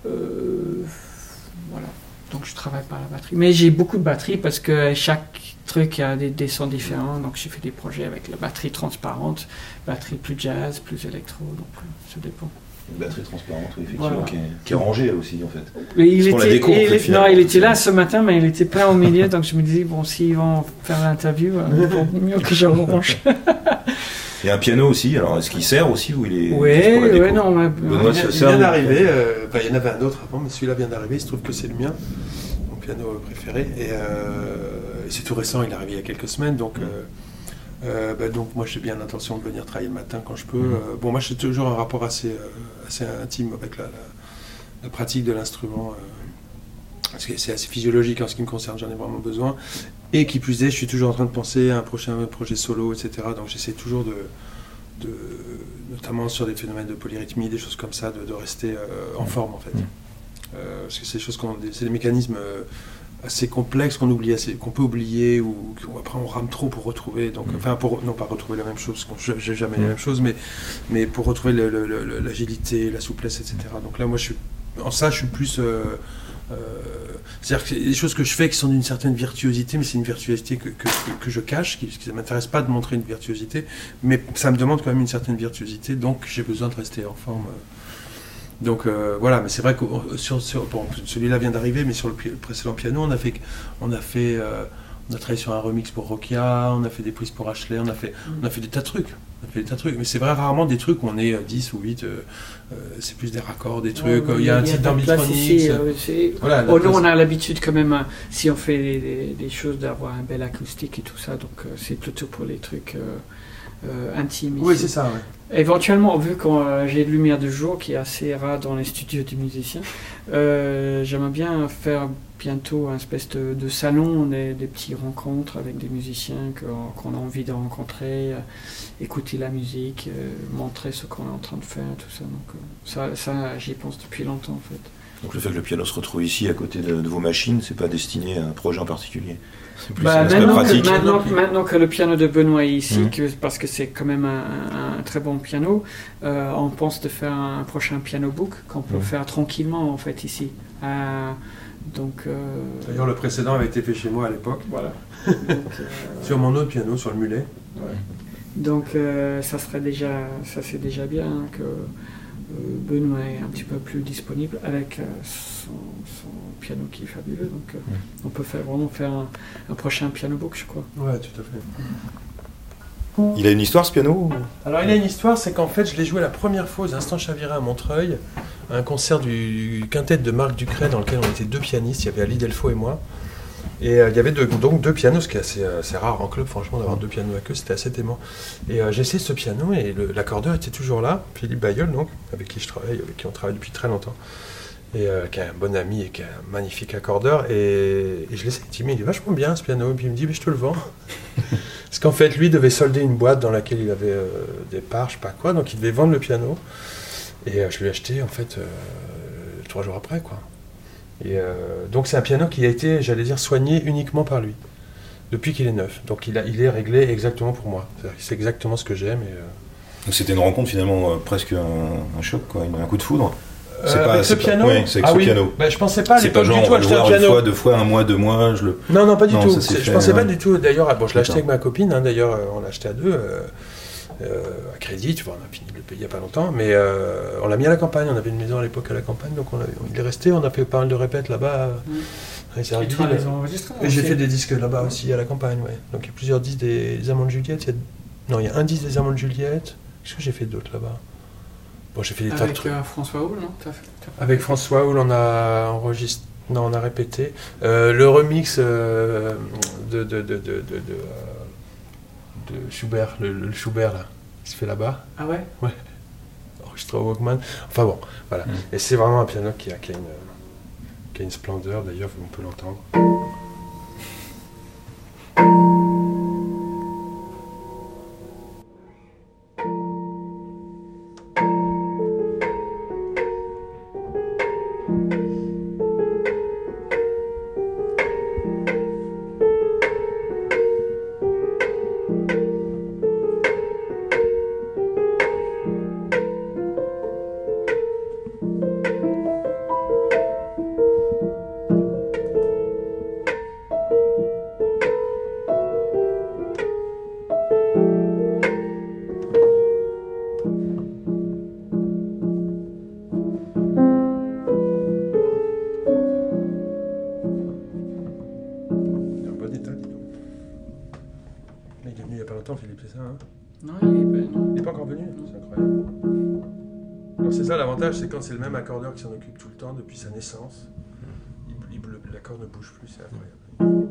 euh, voilà. Donc je travaille pas la batterie, mais j'ai beaucoup de batterie parce que chaque truc a des, des sons différents. Donc j'ai fait des projets avec la batterie transparente, batterie plus jazz, plus électro. Donc ça dépend. Une batterie transparente, oui, effectivement, voilà. qui, est, qui est rangée aussi, en fait. Mais il était, déco, il, en fait, non, il était là ce matin, mais il était plein au milieu, donc je me disais, bon, s'ils vont faire l'interview, il vaut mieux que je range. Il y a un piano aussi, alors est-ce qu'il sert aussi ou il est Oui, oui, non. Mais... Benoît, il vient d'arriver, euh, bah, il y en avait un autre avant, mais celui-là vient d'arriver, il se trouve que c'est le mien, mon piano préféré, et, euh, et c'est tout récent, il est arrivé il y a quelques semaines, donc... Euh, Euh, bah donc moi j'ai bien l'intention de venir travailler le matin quand je peux. Mmh. Euh, bon moi j'ai toujours un rapport assez, euh, assez intime avec la, la, la pratique de l'instrument. Euh, parce que c'est assez physiologique en ce qui me concerne, j'en ai vraiment besoin. Et qui plus est, je suis toujours en train de penser à un prochain projet solo, et cetera. Donc j'essaie toujours de, de notamment sur des phénomènes de polyrythmie, des choses comme ça, de, de rester euh, en forme en fait. Mmh. Euh, parce que c'est des choses qu'on, c'est des mécanismes euh, assez complexes qu'on oublie assez, qu'on peut oublier ou qu'après on rame trop pour retrouver, donc mmh. enfin pour non pas retrouver la même chose, parce que j'ai jamais mmh. la même chose, mais mais pour retrouver le, le, le, l'agilité, la souplesse, et cetera. Donc là moi je suis en ça je suis plus euh, euh, c'est-à-dire que c'est des choses que je fais qui sont d'une certaine virtuosité, mais c'est une virtuosité que, que, que, que je cache, qui ne m'intéresse pas de montrer une virtuosité, mais ça me demande quand même une certaine virtuosité, donc j'ai besoin de rester en forme. Donc euh, voilà, mais c'est vrai que sur, sur bon, celui-là vient d'arriver, mais sur le, le précédent piano, on a fait, on a fait, euh, on a travaillé sur un remix pour Rokia, on a fait des prises pour Ashley, on a fait, on a fait des tas de trucs, on a fait des tas de trucs, mais c'est vrai rarement des trucs où on est dix ou huit, euh, euh, c'est plus des raccords, des trucs, il ouais, y a un type d'Ambitronics. Euh, voilà, oh, nous on a l'habitude quand même, hein, si on fait des, des, des choses, d'avoir un bel acoustique et tout ça, donc euh, c'est plutôt pour les trucs euh, euh, intimes. Oui, ici. c'est ça, ouais. Éventuellement, vu que euh, j'ai de lumière de jour qui est assez rare dans les studios des musiciens, euh, j'aimerais bien faire bientôt un espèce de, de salon, des, des petites rencontres avec des musiciens que, qu'on a envie de rencontrer, euh, écouter la musique, euh, montrer ce qu'on est en train de faire, tout ça. Donc euh, ça, ça, j'y pense depuis longtemps en fait. Donc le fait que le piano se retrouve ici à côté de, de vos machines, c'est pas destiné à un projet en particulier? C'est plus bah, un aspect pratique. Que, maintenant, maintenant que le piano de Benoît est ici, mmh. que, parce que c'est quand même un, un, un très bon piano, euh, on pense de faire un prochain piano book qu'on peut mmh. faire tranquillement en fait ici. Euh, Donc, euh, D'ailleurs, le précédent avait été fait chez moi à l'époque. Voilà. Donc, euh, sur mon autre piano, sur le mulet. Ouais. Donc, euh, ça serait déjà, ça c'est déjà bien hein, que euh, Benoît est un petit peu plus disponible avec euh, son, son piano qui est fabuleux. Donc, euh, mmh. on peut faire, vraiment faire un, un prochain piano book, je crois. Ouais, tout à fait. Il a une histoire ce piano ou... Alors il a une histoire, c'est qu'en fait je l'ai joué la première fois aux Instants Chavirés à Montreuil, à un concert du quintet de Marc Ducret dans lequel on était deux pianistes, il y avait Ali Delfaux et moi. Et euh, il y avait deux, donc deux pianos, ce qui est assez, assez rare en club franchement d'avoir deux pianos avec eux, c'était assez aimant. Et euh, j'ai essayé ce piano et le, l'accordeur était toujours là, Philippe Bayeul donc, avec qui je travaille, avec qui on travaille depuis très longtemps. Et euh, qui est un bon ami et qui est un magnifique accordeur. Et, et je l'ai essayé, il dit mais il est vachement bien ce piano, et puis il me dit mais je te le vends. Parce qu'en fait, lui devait solder une boîte dans laquelle il avait euh, des parts, je sais pas quoi, donc il devait vendre le piano. Et euh, je lui ai acheté, en fait, euh, trois jours après, quoi. Et euh, donc c'est un piano qui a été, j'allais dire, soigné uniquement par lui, depuis qu'il est neuf. Donc il, a, il est réglé exactement pour moi. C'est-à-dire qu'il sait exactement ce que j'aime. Et, euh... Donc c'était une rencontre, finalement, euh, presque un, un choc, quoi, un coup de foudre. C'est euh, pas, avec ce pas, piano oui, c'est avec ah ce oui. piano. Bah, je pensais pas à l'époque du tout acheter un piano. Une fois, deux fois, un mois, deux mois, je le... Non, non, pas du non, tout. Je fait, pensais ouais. pas du tout. D'ailleurs, bon, je l'ai acheté avec ma copine. Hein, d'ailleurs, on l'a acheté à deux, euh, euh, à crédit. Tu vois, on a fini de le payer il n'y a pas longtemps. Mais euh, on l'a mis à la campagne. On avait une maison à l'époque à la campagne. Donc on a, il est resté. On a fait pas mal de répètes là-bas. Mmh. Et, et j'ai fait des disques là-bas aussi à la campagne. Ouais. Donc il y a plusieurs disques des, des Amants de Juliette. Il y a... Non, il y a un disque des Amants de Juliette. Qu'est-ce que j'ai fait d'autres là-bas? Bon, j'ai fait des tas de trucs. Avec euh, François Houle, non t'as fait, t'as fait... Avec François Houle, on a enregistré, non, on a répété euh, le remix euh, de, de, de, de, de, de, de Schubert, le, le Schubert là, qui se fait là-bas. Ah ouais? Ouais. Enregistré au Walkman. Enfin bon, voilà. Mmh. Et c'est vraiment un piano qui a, qui a, une, qui a une splendeur. D'ailleurs, on peut l'entendre. Philippe, c'est ça, hein? Non, il est pas, non. Il n'est pas encore venu? C'est incroyable. Alors c'est ça l'avantage, c'est quand c'est le même accordeur qui s'en occupe tout le temps depuis sa naissance. Il, il, l'accord ne bouge plus, c'est incroyable.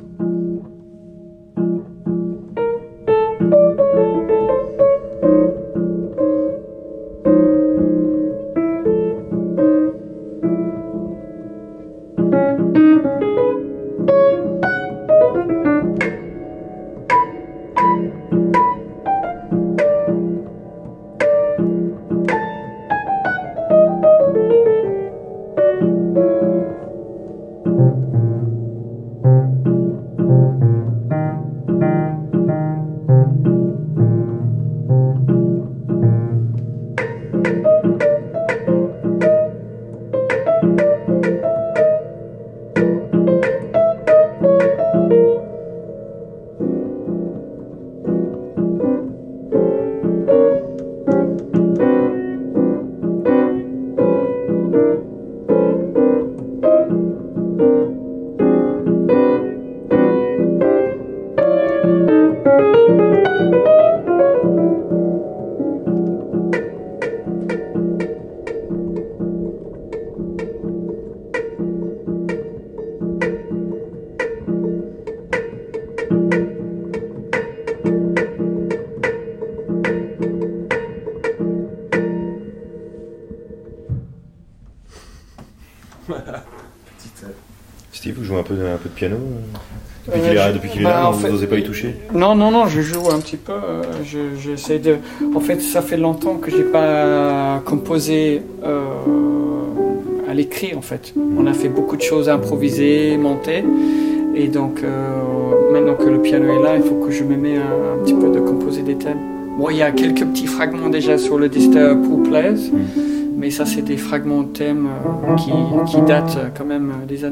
Steve, vous jouez un peu, un peu de piano depuis qu'il est, depuis qu'il est bah, là, vous n'osez pas y toucher? Non, non, non, je joue un petit peu. Je, j'essaie de. En fait, ça fait longtemps que j'ai pas composé euh, à l'écrit. En fait, on a fait beaucoup de choses improvisées, montées, et donc euh, maintenant que le piano est là, il faut que je me mette un, un petit peu de composer des thèmes. Bon, il y a quelques petits fragments déjà sur le disque Pour Plaise, mais ça, c'est des fragments de thèmes euh, qui, qui datent quand même des années.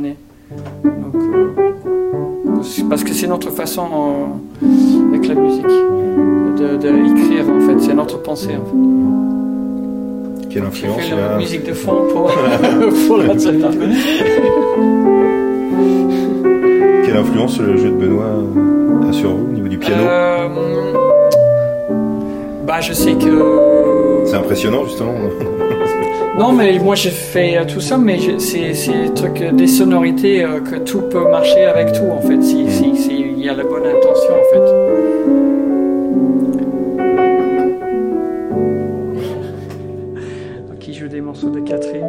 Donc, euh, parce que c'est notre façon euh, avec la musique de, de écrire en fait, c'est notre pensée en fait. Quelle influence J'ai fait la la musique de fond pour, pour la série. Quelle influence le jeu de Benoît a sur vous au niveau du piano? euh, Bah je sais que... C'est impressionnant justement. Non, mais moi j'ai fait tout ça, mais je- c'est c'est truc des sonorités euh, que tout peut marcher avec tout en fait, si si si il y a la bonne intention en fait. Qui joue des morceaux de Catherine.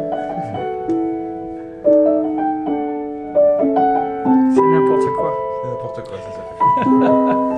C'est n'importe quoi. C'est n'importe quoi, c'est ça.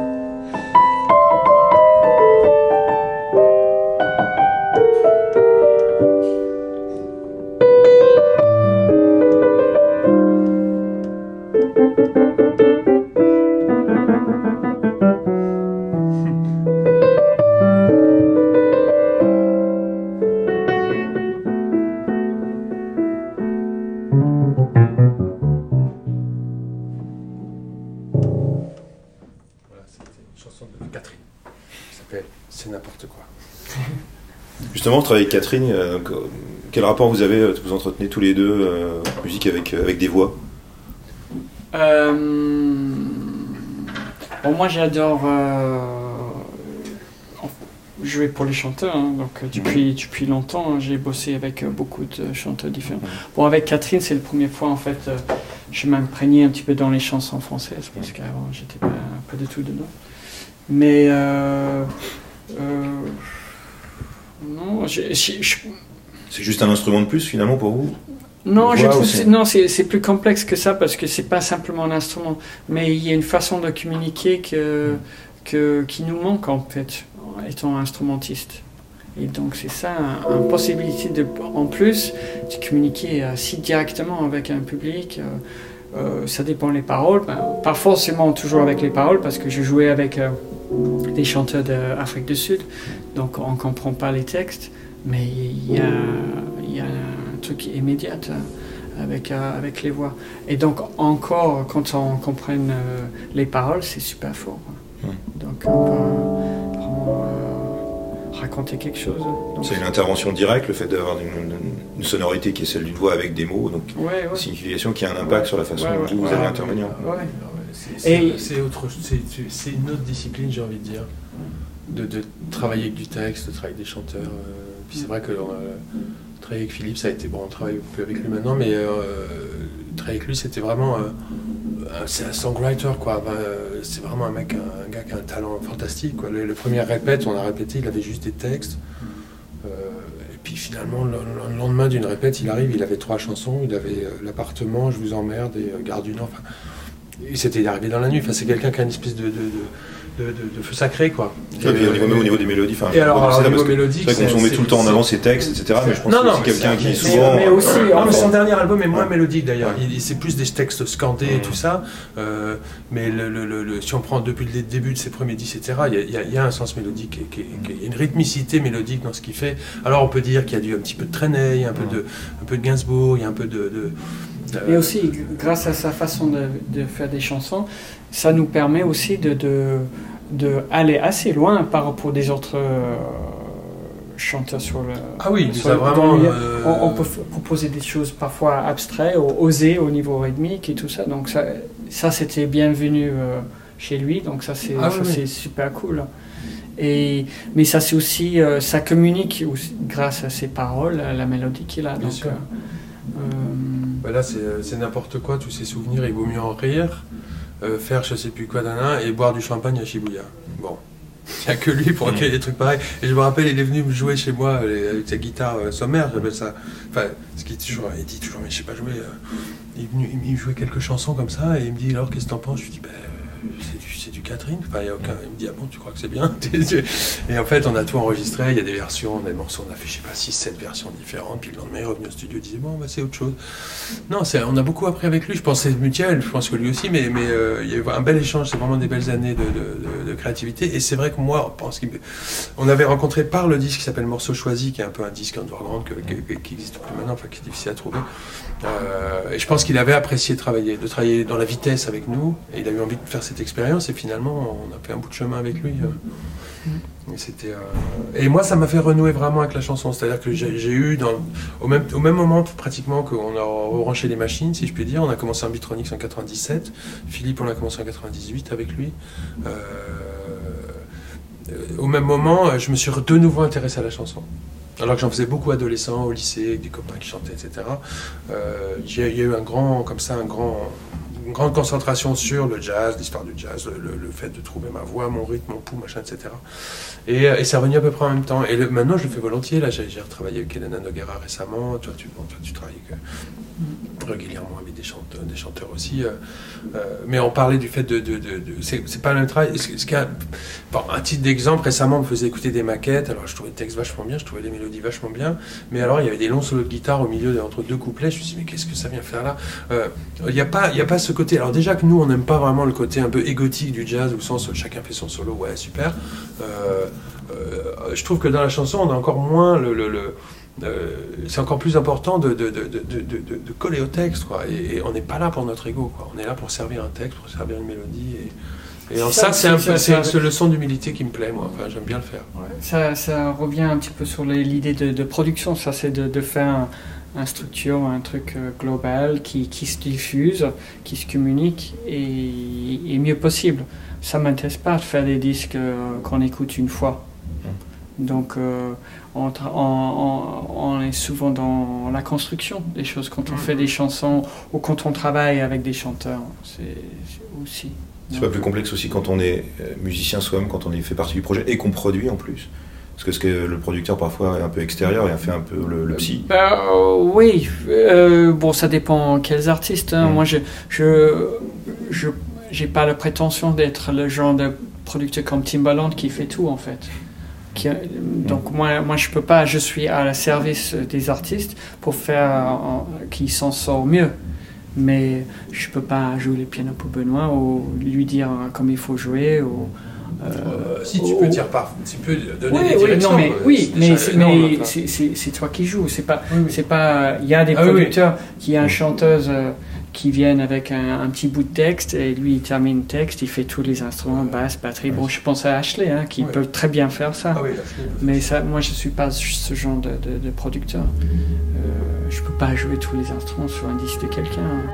Voilà, c'était une chanson de Catherine qui s'appelle C'est n'importe quoi. Justement, vous travaillez avec Catherine. euh, quel rapport vous avez, euh, vous entretenez tous les deux euh, musique avec, avec des voix? Euh, bon, moi j'adore euh, jouer pour les chanteurs, hein, donc euh, depuis, depuis longtemps hein, j'ai bossé avec euh, beaucoup de chanteurs différents. Bon, avec Catherine, c'est la première fois en fait, euh, je m'imprégnais un petit peu dans les chansons françaises parce qu'avant j'étais pas, pas du tout dedans. Mais euh, euh, non, j'ai- j'ai- je- C'est juste un instrument de plus finalement pour vous? Non, Voix je trouve aussi. c'est- non, c'est c'est plus complexe que ça parce que c'est pas simplement un instrument, mais il y a une façon de communiquer que, que qui nous manque en fait, étant instrumentiste. Et donc c'est ça, un- une possibilité de, en plus, de communiquer euh, si directement avec un public. euh, euh, ça dépend des paroles, ben, pas forcément toujours avec les paroles parce que je jouais avec euh, des chanteurs d'Afrique du Sud, donc on comprend pas les textes, mais il y a, il y a un truc immédiat euh, avec, euh, avec les voix. Et donc encore, quand on comprend euh, les paroles, c'est super fort. Mm. Donc on peut vraiment euh, raconter quelque chose. Donc, C'est une intervention directe, le fait d'avoir une, une- une sonorité qui est celle d'une voix avec des mots, donc ouais, ouais. une signification qui a un impact sur la façon Ouais, dont ouais, vous, vous ouais, allez ouais. intervenir. Ouais. C'est Et- c'est- c'est autre, c'est c'est une autre discipline, j'ai envie de dire, de, de travailler avec du texte, de travailler avec des chanteurs. euh, puis c'est vrai que euh, travailler avec Philippe, ça a été bon, on travaille plus avec lui maintenant, mais euh, travailler avec lui, c'était vraiment, euh, un- c'est un songwriter quoi. Ben, euh, c'est vraiment un mec, un, un gars qui a un talent fantastique quoi. Le, le premier répète, on a répété, il avait juste des textes. Euh, et puis finalement, le, le lendemain d'une répète, il arrive, il avait trois chansons, il avait euh, l'appartement, je vous emmerde et euh, Gare du Nord. Enfin, et c'était arrivé dans la nuit. Enfin, c'est quelqu'un qui a une espèce de, de, de, de, de- de feu sacré, quoi. Et puis au niveau, même au niveau des mélodies, enfin, Et alors, c'est alors, ça, au parce niveau que mélodique, c'est vrai qu'on c'est- met tout le temps en c'est- avant ses textes, et cetera. Mais je pense Non, que non, c'est mais quelqu'un c'est- qui mais- souvent. mais aussi, euh, en Mais son enfin, dernier album est moins Ouais. mélodique d'ailleurs. Ouais. Il- C'est plus des textes scandés et tout ça. Euh, mais le, le- le- le- si on prend depuis le début de ses premiers disques, et cetera, il y a, il y a- il y a un sens mélodique, et, qui est- qui est- il y a une rythmicité mélodique dans ce qu'il fait. Alors on peut dire qu'il y a du, un petit peu de Trenet, il y a un peu de, un peu de Gainsbourg, il y a un peu de. de- de- Mais aussi, g- grâce à sa façon de, de faire des chansons, ça nous permet aussi de, de, de aller assez loin par rapport aux des autres euh, chanteurs sur le. Ah oui, sur ça le- vraiment. dans le milieu. euh, On, on peut f- proposer des choses parfois abstraites, ou osées au niveau rythmique et tout ça. Donc ça, ça c'était bienvenu euh, chez lui. Donc ça, c'est Ah ça, oui, oui. c'est super cool. Et, mais ça, c'est aussi, euh, ça communique aussi grâce à ses paroles, à la mélodie qu'il a. Bien Donc, sûr. euh, euh, Bah là, c'est c'est n'importe quoi, tous ces souvenirs, il vaut mieux en rire, euh, faire je sais plus quoi d'un et boire du champagne à Shibuya. Bon, il n'y a que lui pour créer des trucs pareils. Et je me rappelle, il est venu me jouer chez moi euh, avec sa guitare euh, sommaire, j'appelle ça. Enfin, ce qui est toujours, il dit toujours, mais je sais pas jouer. euh. Il est venu, il me jouait quelques chansons comme ça, et il me dit, alors qu'est-ce que t'en penses? Je lui dis, bah, euh, c'est du, c'est du Catherine. Enfin, il y a aucun. Il me dit, ah bon, tu crois que c'est bien? Et en fait, on a tout enregistré. Il y a des versions, des morceaux. On a fait, je sais pas, six sept versions différentes. Puis le lendemain, il est revenu au studio. Il disait, bon, bah, c'est autre chose. Non, c'est, on a beaucoup appris avec lui. Je pense que c'est mutuel. Je pense que lui aussi. Mais, mais euh, il y a eu un bel échange. C'est vraiment des belles années de, de, de, de créativité. Et c'est vrai que moi, on pense qu'on avait rencontré par le disque qui s'appelle Morceaux Choisis, qui est un peu un disque underground que, que, qui existe plus maintenant, enfin, qui est difficile à trouver. Euh, et je pense qu'il avait apprécié de travailler, de travailler dans la vitesse avec nous, et il a eu envie de faire cette expérience, et finalement on a fait un bout de chemin avec lui. Et, c'était, euh... et moi ça m'a fait renouer vraiment avec la chanson, c'est-à-dire que j'ai, j'ai eu, dans, au, même, au même moment pratiquement qu'on a rebranché les machines, si je puis dire, on a commencé en Beatronix en quatre-vingt-dix-sept, Philippe on a commencé en quatre-vingt-dix-huit avec lui. Euh... Au même moment, je me suis de nouveau intéressé à la chanson. Alors que j'en faisais beaucoup adolescent, au lycée, avec des copains qui chantaient, et cetera. Euh, il y a eu un grand, comme ça, un grand, une grande concentration sur le jazz, l'histoire du jazz, le, le, le fait de trouver ma voix, mon rythme, mon pouls, machin, et cetera. Et, et c'est revenu à peu près en même temps. Et le, maintenant, je le fais volontiers. Là, j'ai, j'ai retravaillé avec Elena Noguera récemment. Toi, tu, bon, toi, tu travailles avec, régulièrement avec des chanteurs, des chanteurs aussi. Euh, euh, mais on parlait du fait de... de, de, de c'est, c'est pas le même travail. Ce, ce a, bon, un titre d'exemple, récemment, on me faisait écouter des maquettes. Alors, je trouvais le texte vachement bien, je trouvais les mélodies vachement bien. Mais alors, il y avait des longs solos de guitare au milieu, entre deux couplets. Je me suis dit, mais qu'est-ce que ça vient faire là? euh, Il n'y a pas, il y a pas ce côté... Alors déjà que nous, on n'aime pas vraiment le côté un peu égotique du jazz, au sens où chacun fait son solo, ouais, super. Euh, euh, je trouve que dans la chanson, on a encore moins le... le, le Euh, c'est encore plus important de, de, de, de, de, de coller au texte, quoi. Et, et on n'est pas là pour notre ego, quoi. On est là pour servir un texte, pour servir une mélodie. Et, et en ça, ça, c'est, un peu, c'est une leçon d'humilité qui me plaît, moi. Enfin, j'aime bien le faire. Ouais, ça, ça revient un petit peu sur les, l'idée de, de production. Ça, c'est de, de faire un, un structure, un truc global qui, qui se diffuse, qui se communique et, et mieux possible. Ça ne m'intéresse pas de faire des disques qu'on écoute une fois. Donc, euh, on, tra- on, on, on est souvent dans la construction des choses. Quand on fait des chansons ou quand on travaille avec des chanteurs, c'est, c'est aussi. C'est pas plus complexe aussi quand on est musicien soi-même, quand on est fait partie du projet et qu'on produit en plus. Parce que, ce que le producteur parfois est un peu extérieur et a fait un peu le, le psy. Ben, euh, oui, euh, bon, ça dépend quels artistes. Hein. Mmh. Moi, je, je, je, j'ai pas la prétention d'être le genre de producteur comme Timbaland qui fait tout en fait. Qui, donc mmh. moi, moi je peux pas, je suis à la service des artistes pour faire euh, qu'ils s'en sortent mieux. Mais je peux pas jouer le piano pour Benoît ou lui dire comme il faut jouer. Ou, euh, euh, si tu ou, peux dire pas, tu peux donner oui, des directions. Oui, non, mais, euh, oui, c'est mais, c'est, énorme, mais c'est, c'est, c'est toi qui joues. C'est pas, oui, oui. c'est pas. Il y a des ah, producteurs oui. qui ont une chanteuse euh, qui viennent avec un, un petit bout de texte et lui il termine le texte, il fait tous les instruments, basse, batterie. Bon, je pense à Ashley hein, qui oui. peut très bien faire ça. Ah, oui, mais ça, moi je suis pas ce genre de, de, de producteur. Euh, je peux pas jouer tous les instruments sur un disque de quelqu'un.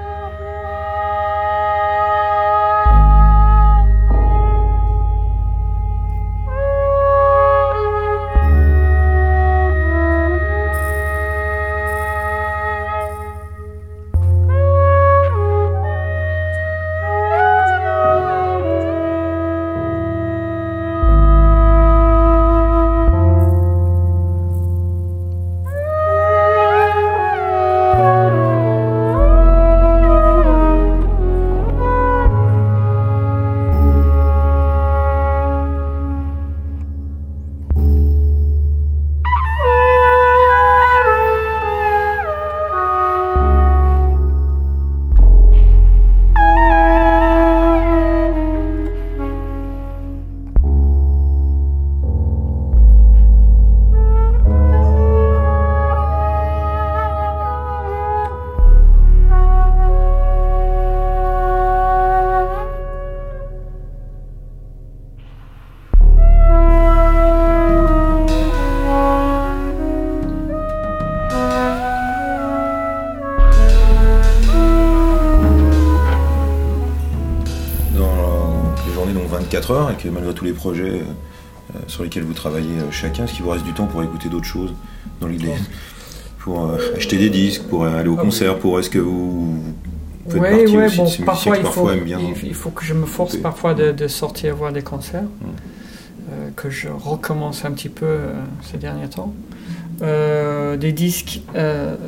vingt-quatre heures et que malgré tous les projets euh, sur lesquels vous travaillez euh, chacun, est-ce qu'il vous reste du temps pour écouter d'autres choses dans l'idée, pour euh, acheter des disques, pour aller au concert, pour est-ce que vous, vous faites ouais, partie ouais, aussi bon, de ces parfois, musiciens qui parfois faut, aiment bien il, il faut que je me force couper. parfois de, de sortir voir des concerts, mmh. euh, que je recommence un petit peu euh, ces derniers temps. Euh, des disques, euh,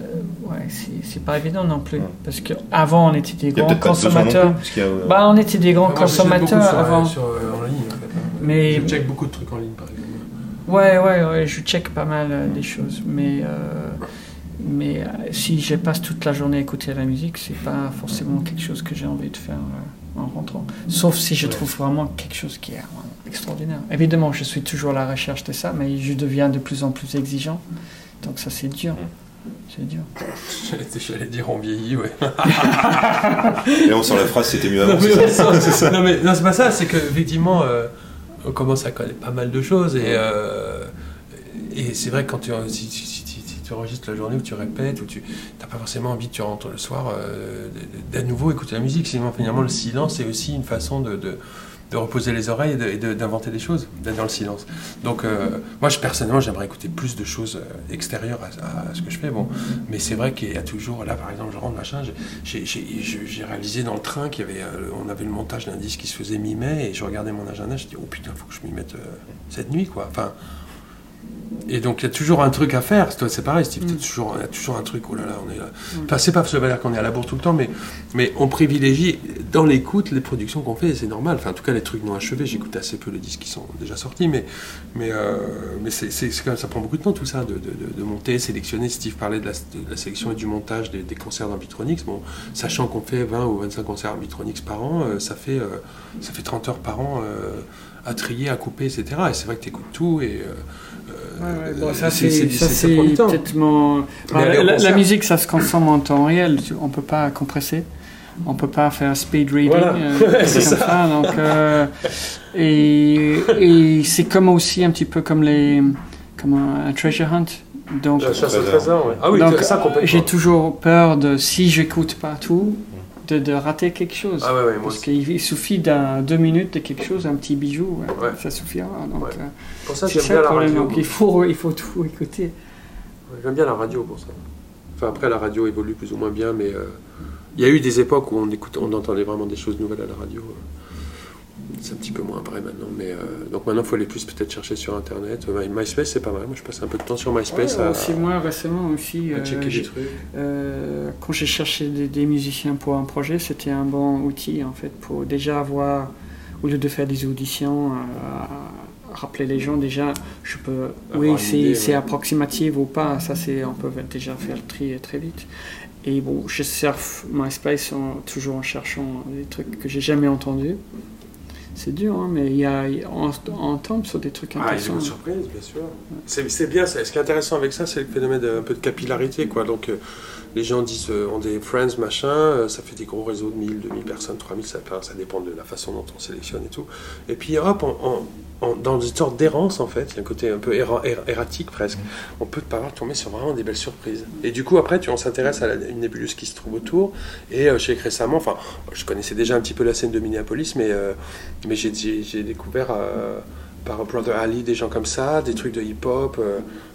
Ouais, c'est, c'est pas évident non plus. Parce qu'avant, on était des grands consommateurs. Plus, qu'il y a, euh... Bah, on était des grands enfin, consommateurs sur, avant. Sur, euh, en ligne, en fait, hein. Mais... Je check beaucoup de trucs en ligne, par exemple. Ouais, ouais, ouais, je check pas mal euh, des choses. Mais, euh, mais euh, si je passe toute la journée à écouter la musique, c'est pas forcément quelque chose que j'ai envie de faire euh, en rentrant. Sauf si je ouais. trouve vraiment quelque chose qui est euh, extraordinaire. Évidemment, je suis toujours à la recherche de ça, mais je deviens de plus en plus exigeant. Donc ça, c'est dur. C'est dur. J'allais dire on vieillit, ouais. Et on sent la phrase, c'était mieux avant. Non, mais, ça, c'est ça. Non, mais non, c'est pas ça, c'est qu'effectivement, euh, on commence à connaître pas mal de choses. Et, euh, et c'est vrai que quand tu, si, si, si, si tu enregistres la journée où tu répètes, où tu n'as pas forcément envie de tu rentres le soir, euh, d'à nouveau écouter la musique. Sinon, finalement, le silence est aussi une façon de. de de reposer les oreilles et, de, et de, d'inventer des choses, d'être dans le silence. Donc, euh, moi, je, personnellement, j'aimerais écouter plus de choses euh, extérieures à, à ce que je fais. Bon, mais c'est vrai qu'il y a toujours, là, par exemple, je rentre, machin, j'ai, j'ai, j'ai, j'ai réalisé dans le train qu'il y avait, euh, on avait le montage d'un disque qui se faisait mi-mai, et je regardais mon agenda, je dis, oh putain, faut que je m'y mette euh, cette nuit, quoi. Enfin, et donc, il y a toujours un truc à faire. Toi, c'est pareil, Steve, mm. toujours, il y a toujours un truc, oh là là, on est là. Mm. Enfin, c'est pas, ça veut dire qu'on est à la bourre tout le temps, mais, mais on privilégie, dans l'écoute, les productions qu'on fait, et c'est normal. Enfin, en tout cas, les trucs non achevés, j'écoute assez peu les disques qui sont déjà sortis, mais, mais, euh, mais c'est, c'est, c'est quand même, ça prend beaucoup de temps, tout ça, de, de, de, de monter, sélectionner. Steve parlait de la, de la sélection et du montage des, des concerts d'Ambitronix. Bon, sachant qu'on fait vingt ou vingt-cinq concerts Ambitronix par an, euh, ça, fait, euh, ça fait trente heures par an euh, à trier, à couper, et cetera. Et c'est vrai que tu écoutes tout, et... Euh, Ouais, ouais, bon, ça, c'est, c'est, ça, c'est, c'est peut-être mon... Bah, la, la musique, ça se consomme en temps réel. On ne peut pas compresser. On ne peut pas faire speed reading. Voilà. Euh, c'est comme ça. ça donc, euh, et, et c'est comme aussi un petit peu comme, les, comme un, un treasure hunt. Donc, la chasse au trésor, ouais. Ah oui, donc, ça complètement. J'ai toujours peur de, si j'écoute pas tout, de, de rater quelque chose. Ah ouais, ouais, moi parce aussi. qu'il suffit d'un deux minutes de quelque chose, un petit bijou, ouais, ouais. ça suffira. Donc, ouais. euh, pour ça, c'est j'aime bien la problème. radio. Donc, il faut, il faut tout écouter. Ouais, j'aime bien la radio pour ça. Enfin, après, la radio évolue plus ou moins bien, mais euh, il y a eu des époques où on, écoute, on entendait vraiment des choses nouvelles à la radio. C'est un petit peu moins vrai maintenant, mais euh, donc maintenant il faut aller plus peut-être chercher sur internet. MySpace c'est pas mal, moi je passe un peu de temps sur MySpace. Ouais, à, aussi, moi récemment aussi, à euh, checker des trucs. Euh, quand j'ai cherché des, des musiciens pour un projet, c'était un bon outil en fait pour déjà avoir, au lieu de faire des auditions, euh, rappeler les gens déjà, je peux, avoir oui c'est, idée, c'est ouais. approximatif ou pas, ça c'est, on peut déjà faire le tri très vite. Et bon, je surfe MySpace en, toujours en cherchant des trucs que j'ai jamais entendus. C'est dur, hein, mais il y a, on, on tombe sur des trucs intéressants. Ah, il y a une surprise, bien sûr. Ouais. C'est, c'est bien, c'est, ce qui est intéressant avec ça, c'est le phénomène d'un peu de capillarité, quoi. Donc, euh, les gens disent, euh, ont des friends, machin, euh, ça fait des gros réseaux de mille, deux mille personnes, trois mille, ça, ça dépend de la façon dont on sélectionne et tout. Et puis, hop, on, on, on, dans une sorte d'errance, en fait, il y a un côté un peu erra, er, erratique, presque. Mmh. On peut pas avoir tomber sur vraiment des belles surprises. Et du coup, après, tu, on s'intéresse à la, une nébuleuse qui se trouve autour. Et euh, je sais que récemment, enfin, je connaissais déjà un petit peu la scène de Minneapolis, mais, euh, mais j'ai, j'ai, j'ai découvert euh, par Brother Ali des gens comme ça, des trucs de hip-hop, euh,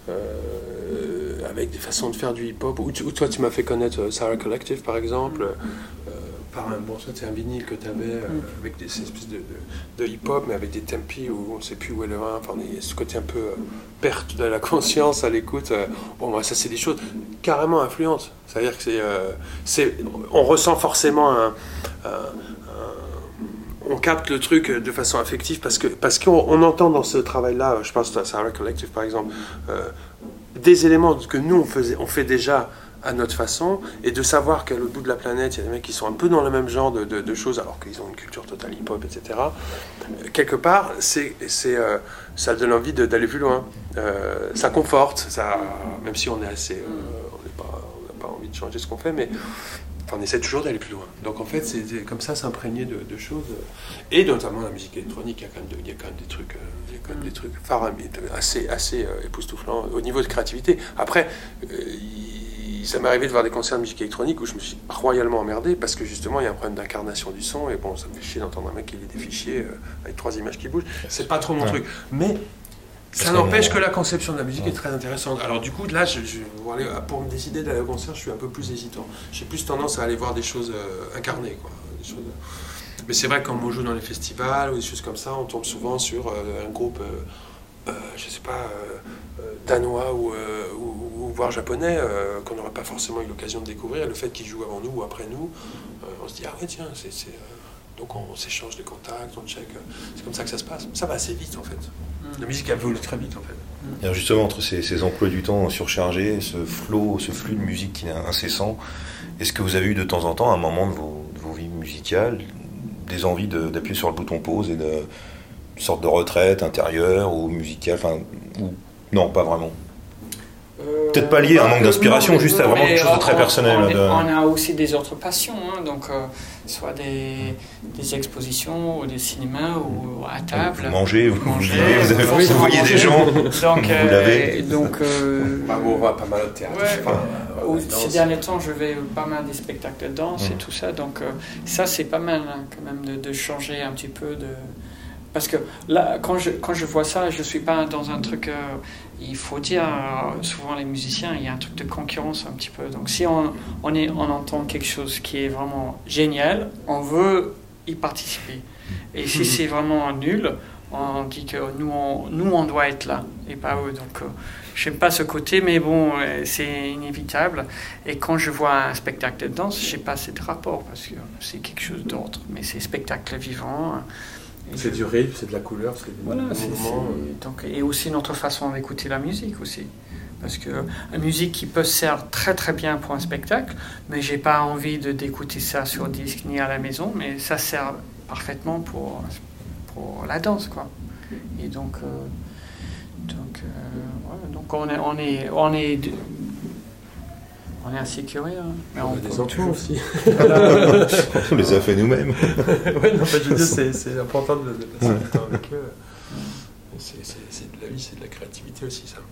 euh, avec des façons de faire du hip-hop. Ou, ou toi, tu m'as fait connaître Sarah Collective, par exemple. Euh, par un, bon, ça, c'est un vinyle que tu avais euh, mm. avec des espèces de, de, de hip-hop, mais avec des tempi où on ne sait plus où est le vin. Enfin, il y a ce côté un peu euh, perte de la conscience à l'écoute. Euh, bon, bah, ça, c'est des choses carrément influentes. C'est-à-dire que c'est, euh, c'est, on ressent forcément un, un, un, on capte le truc de façon affective parce, que, parce qu'on on entend dans ce travail-là, je pense à Sarah Collective par exemple, euh, des éléments que nous, on, faisait, on fait déjà à notre façon, et de savoir qu'à l'autre bout de la planète, il y a des mecs qui sont un peu dans le même genre de, de, de choses, alors qu'ils ont une culture totale hip-hop, et cetera. Quelque part, c'est, c'est, euh, ça donne envie de, d'aller plus loin. Euh, ça conforte, ça, même si on est assez... Euh, on n'est pas, on n'a pas envie de changer ce qu'on fait, mais enfin, on essaie toujours d'aller plus loin. Donc en fait, c'est, c'est comme ça, s'imprégner de, de choses, et notamment la musique électronique, il y a quand même, de, il y a quand même des trucs... Euh, il y a quand même des trucs faramineux, assez, assez euh, époustouflants au niveau de créativité. Après, euh, il, ça m'est arrivé de voir des concerts de musique électronique où je me suis royalement emmerdé parce que justement il y a un problème d'incarnation du son et bon, ça me fait chier d'entendre un mec qui lit des fichiers euh, avec trois images qui bougent. C'est pas trop mon ouais. truc. Mais ça n'empêche que la conception de la musique ouais. est très intéressante. Alors du coup, là, je, je, pour me décider d'aller au concert, je suis un peu plus hésitant. J'ai plus tendance à aller voir des choses euh, incarnées, quoi. Des choses... Mais c'est vrai que quand on joue dans les festivals ou des choses comme ça, on tombe souvent sur euh, un groupe... Euh, euh, je sais pas, euh, euh, danois ou, euh, ou, ou voire japonais, euh, qu'on n'aurait pas forcément eu l'occasion de découvrir. Le fait qu'ils jouent avant nous ou après nous, euh, on se dit, ah ouais, tiens, c'est... c'est euh... donc on, on s'échange des contacts, on check. C'est comme ça que ça se passe. Ça va assez vite, en fait. Mmh. La musique, elle évolue très vite, en fait. Et alors justement, entre ces, ces emplois du temps surchargés, ce flot, ce flux de musique qui est incessant, est-ce que vous avez eu de temps en temps, à un moment de vos, de vos vies musicales, des envies de, d'appuyer sur le bouton pause et de une sorte de retraite intérieure ou musicale, enfin, ou non, pas vraiment. Euh, Peut-être pas lié à un manque d'inspiration, non, juste à vraiment quelque chose de très on, personnel. On, de... on a aussi des autres passions, hein, donc euh, soit des, des expositions ou des cinémas ou à table. Vous mangez, vous, manger, vous, avez, vous, avez, vous, vous voyez des gens, donc, vous euh, l'avez. Donc, euh, bah, on va pas mal au théâtre. Ouais, enfin, euh, ces derniers temps, je vais pas mal des spectacles de danse mmh. et tout ça, donc euh, ça c'est pas mal hein, quand même de, de changer un petit peu de... Parce que là, quand je, quand je vois ça, je ne suis pas dans un truc... Euh, il faut dire, euh, souvent les musiciens, il y a un truc de concurrence un petit peu. Donc si on, on, est, on entend quelque chose qui est vraiment génial, on veut y participer. Et si c'est vraiment nul, on dit que nous on, nous, on doit être là, et pas eux. Donc euh, je n'aime pas ce côté, mais bon, euh, c'est inévitable. Et quand je vois un spectacle de danse, je n'ai pas ce rapport, parce que c'est quelque chose d'autre. Mais c'est spectacle vivant. C'est du rythme, c'est de la couleur, c'est voilà, c'est, c'est, donc, et aussi notre façon d'écouter la musique aussi. Parce que la musique qui peut servir très très bien pour un spectacle, mais j'ai pas envie de, d'écouter ça sur disque ni à la maison, mais ça sert parfaitement pour, pour la danse, quoi. Et donc, euh, donc, euh, voilà, donc on est, on est, on est On est assez curieux, hein. Mais on, on a des enfants aussi. On les a fait nous-mêmes. Oui, non, je veux dire, c'est, c'est important de, de passer ouais. du temps avec eux. C'est, c'est, c'est de la vie, c'est de la créativité aussi, ça.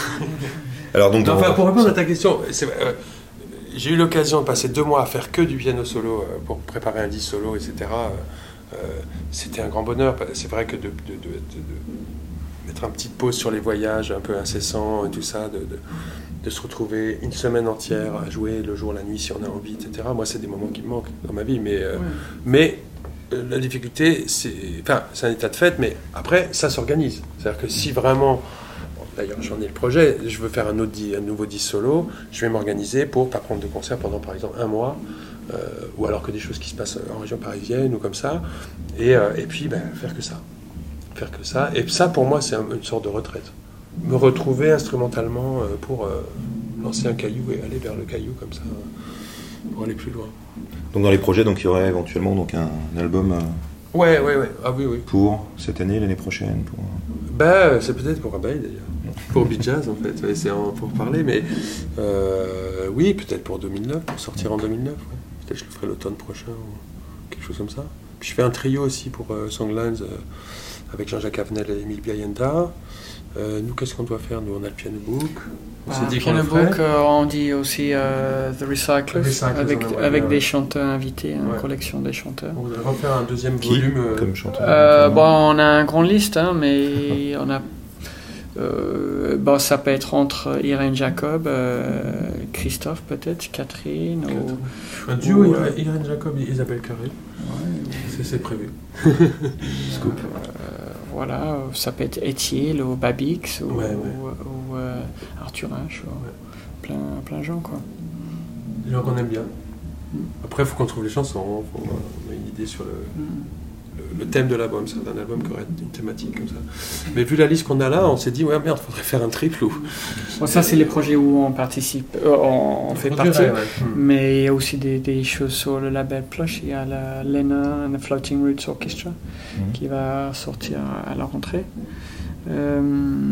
Alors donc, non, enfin, pour répondre à ta question, c'est, euh, j'ai eu l'occasion de passer deux mois à faire que du piano solo euh, pour préparer un disque solo, et cetera. Euh, c'était un grand bonheur. C'est vrai que de, de, de, de, de mettre une petite pause sur les voyages un peu incessants et tout ça, de, de de se retrouver une semaine entière à jouer le jour, la nuit, si on a envie, et cetera. Moi, c'est des moments qui me manquent dans ma vie, mais, euh, ouais. mais euh, la difficulté, c'est, enfin, c'est un état de fait, mais après, ça s'organise. C'est-à-dire que si vraiment, bon, d'ailleurs, j'en ai le projet, je veux faire un, autre, un nouveau disque solo, je vais m'organiser pour pas prendre de concert pendant, par exemple, un mois, euh, ou alors que des choses qui se passent en région parisienne, ou comme ça, et, euh, et puis, ben, faire que ça. Faire que ça. Et ça, pour moi, c'est un, une sorte de retraite. Me retrouver instrumentalement pour euh, lancer un caillou et aller vers le caillou comme ça pour aller plus loin. Donc dans les projets, donc il y aurait éventuellement donc un, un album. Euh, ouais, ouais, ouais. Ah oui, oui. Pour cette année, l'année prochaine. Pour... Ben, c'est peut-être pour Abeille d'ailleurs, pour Beat Jazz en fait. Ouais, c'est en, pour parler, mais euh, oui, peut-être pour deux mille neuf, pour sortir en deux mille neuf. Ouais. Peut-être que je le ferai l'automne prochain ou quelque chose comme ça. Puis je fais un trio aussi pour euh, Songlines euh, avec Jean-Jacques Avenel et Émile Biayenda. Euh, nous, qu'est-ce qu'on doit faire? Nous, on a le piano book. On s'est dit piano qu'on le book, euh, on dit aussi euh, The Recyclers, Recyclers avec, a, avec ouais, des ouais. chanteurs invités, une ouais. collection des chanteurs. On va refaire un deuxième Qui, volume. Euh, comme chanteur euh, bon, on a une grande liste, hein, mais on a. Euh, bon, ça peut être entre Irène Jacob, euh, Christophe peut-être, Catherine. Ou, un duo, ou, euh, Irène Jacob et Isabelle Carré. Ouais, c'est, c'est prévu. Scoop. Euh, Voilà, ça peut être Étienne ou Babix ou, ouais, ouais. ou, ou euh, Arthur H, ou ouais. plein, plein de gens, quoi. Des gens qu'on aime bien. Mm. Après, il faut qu'on trouve les chansons, faut, on a une idée sur le, mm. le, le thème de l'album, c'est un album qui aurait une thématique comme ça. Mais vu la liste qu'on a là, on s'est dit, ouais merde, il faudrait faire un triple ou... Bon, ça, c'est les projets où on participe, euh, on, on fait partie, ouais, ouais. Mais il y a aussi des, des choses sur le label Plush. Il y a la Lena and the Floating Roots Orchestra mmh. qui va sortir à la rentrée. Euh,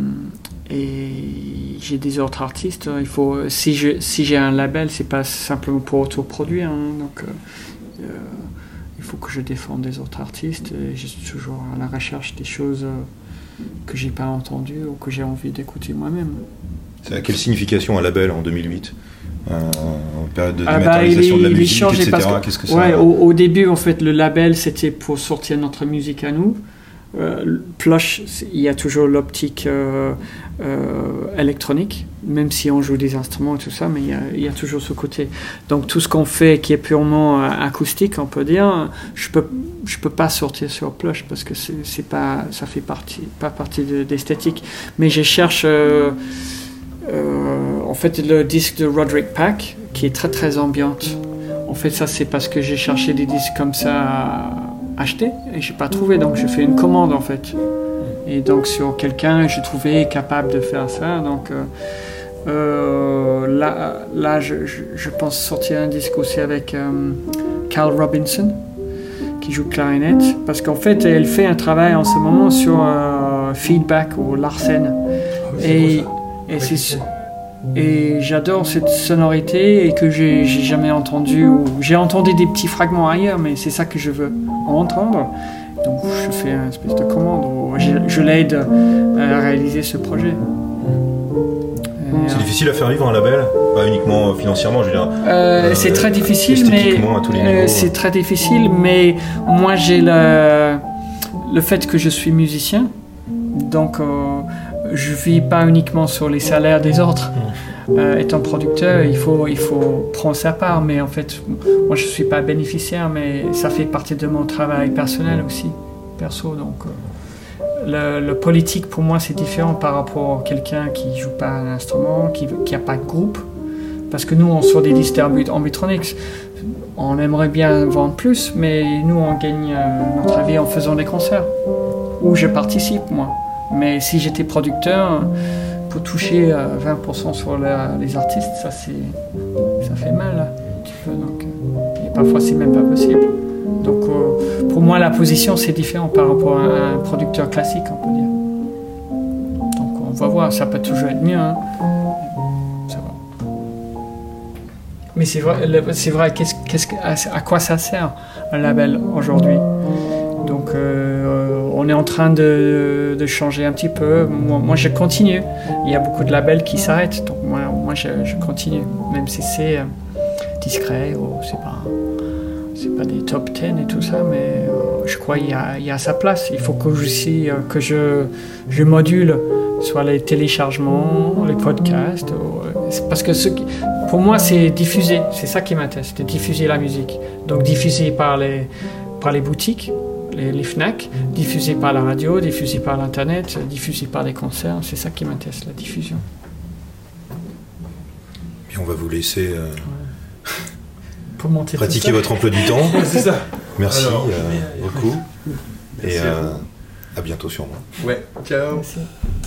et j'ai des autres artistes. Il faut, si, je, si j'ai un label, c'est pas simplement pour autoproduire. Hein, donc, euh, euh, il faut que je défende des autres artistes. Et je suis toujours à la recherche des choses que j'ai pas entendues ou que j'ai envie d'écouter moi-même. Ça a quelle signification un label en deux mille huit, euh, en période de dématérialisation ah bah, est, de la musique, et cetera. Que, Qu'est-ce que ça ouais, au, au début, en fait, le label, c'était pour sortir notre musique à nous. euh, Plush, il y a toujours l'optique euh, euh, électronique, même si on joue des instruments et tout ça, mais il y a, il y a toujours ce côté. Donc tout ce qu'on fait qui est purement euh, acoustique, on peut dire, je peux je peux pas sortir sur Plush parce que c'est, c'est pas ça fait partie pas partie de, d'esthétique. Mais je cherche euh, euh, en fait le disque de Roderick Pack qui est très très ambiante. En fait, ça c'est parce que j'ai cherché des disques comme ça à acheter et j'ai pas trouvé, donc j'ai fait une commande en fait. Et donc sur quelqu'un, j'ai trouvé capable de faire ça. Donc euh, euh, là, là, je, je, je pense sortir un disque aussi avec euh, Carl Robinson qui joue clarinette, parce qu'en fait, elle fait un travail en ce moment sur euh, Feedback ou Larsen. Ah oui, et et c'est Et j'adore cette sonorité et que j'ai, j'ai jamais entendu, ou j'ai entendu des petits fragments ailleurs, mais c'est ça que je veux entendre. Donc je fais une espèce de commande où je, je l'aide à réaliser ce projet. C'est euh, difficile à faire vivre un label, pas uniquement financièrement, je veux dire. Euh, euh, c'est très difficile, mais à tous les euh, niveaux. c'est très difficile, mais moi j'ai le le fait que je suis musicien, donc. Euh, Je ne vis pas uniquement sur les salaires des autres. Euh, étant producteur, il faut, il faut prendre sa part, mais en fait, moi je ne suis pas bénéficiaire, mais ça fait partie de mon travail personnel aussi, perso. Donc, euh, le, le politique pour moi c'est différent par rapport à quelqu'un qui ne joue pas un instrument, qui n'a pas de groupe. Parce que nous, on sort des disques Ambitronics, on aimerait bien vendre plus, mais nous on gagne euh, notre vie en faisant des concerts, où je participe moi. Mais si j'étais producteur, pour toucher vingt pour cent sur la, les artistes, ça, c'est, ça fait mal un petit peu. Donc, et parfois, c'est même pas possible. Donc, euh, pour moi, la position, c'est différent par rapport à un producteur classique, on peut dire. Donc, on va voir, ça peut toujours être mieux. Hein. Ça va. Mais c'est vrai, c'est vrai qu'est-ce, qu'est-ce, à quoi ça sert un label aujourd'hui ? Donc euh, on est en train de, de changer un petit peu. Moi, moi je continue. Il y a beaucoup de labels qui s'arrêtent. Donc moi, moi je, je continue. Même si c'est euh, discret ou c'est pas, c'est pas des top dix et tout ça. Mais euh, je crois qu'il y a, il y a sa place. Il faut que, aussi, euh, que je, je module soit les téléchargements, les podcasts. Ou, euh, parce que ce qui, pour moi c'est diffuser. C'est ça qui m'intéresse. C'est diffuser la musique. Donc diffuser par les, par les boutiques. Les, les Fnac, diffusés par la radio, diffusés par l'internet, diffusés par les concerts, c'est ça qui m'intéresse, la diffusion. Puis on va vous laisser euh, ouais. Pour monter pratiquer votre emploi du temps. C'est ça. Merci Alors, euh, beaucoup. Merci et à, euh, à bientôt sûrement. Ouais, ciao. Merci.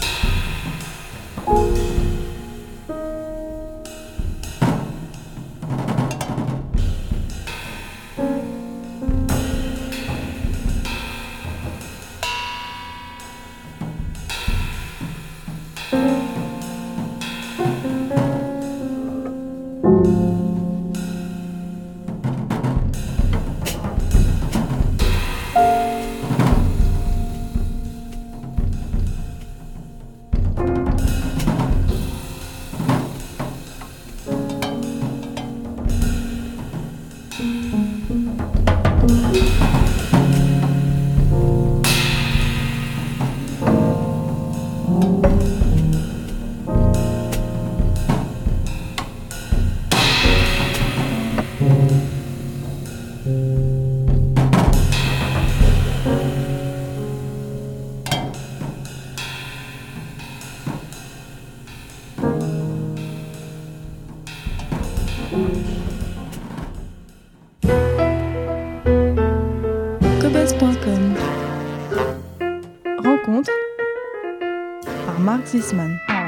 Cobuzz point com. Rencontre par Marc Zisman.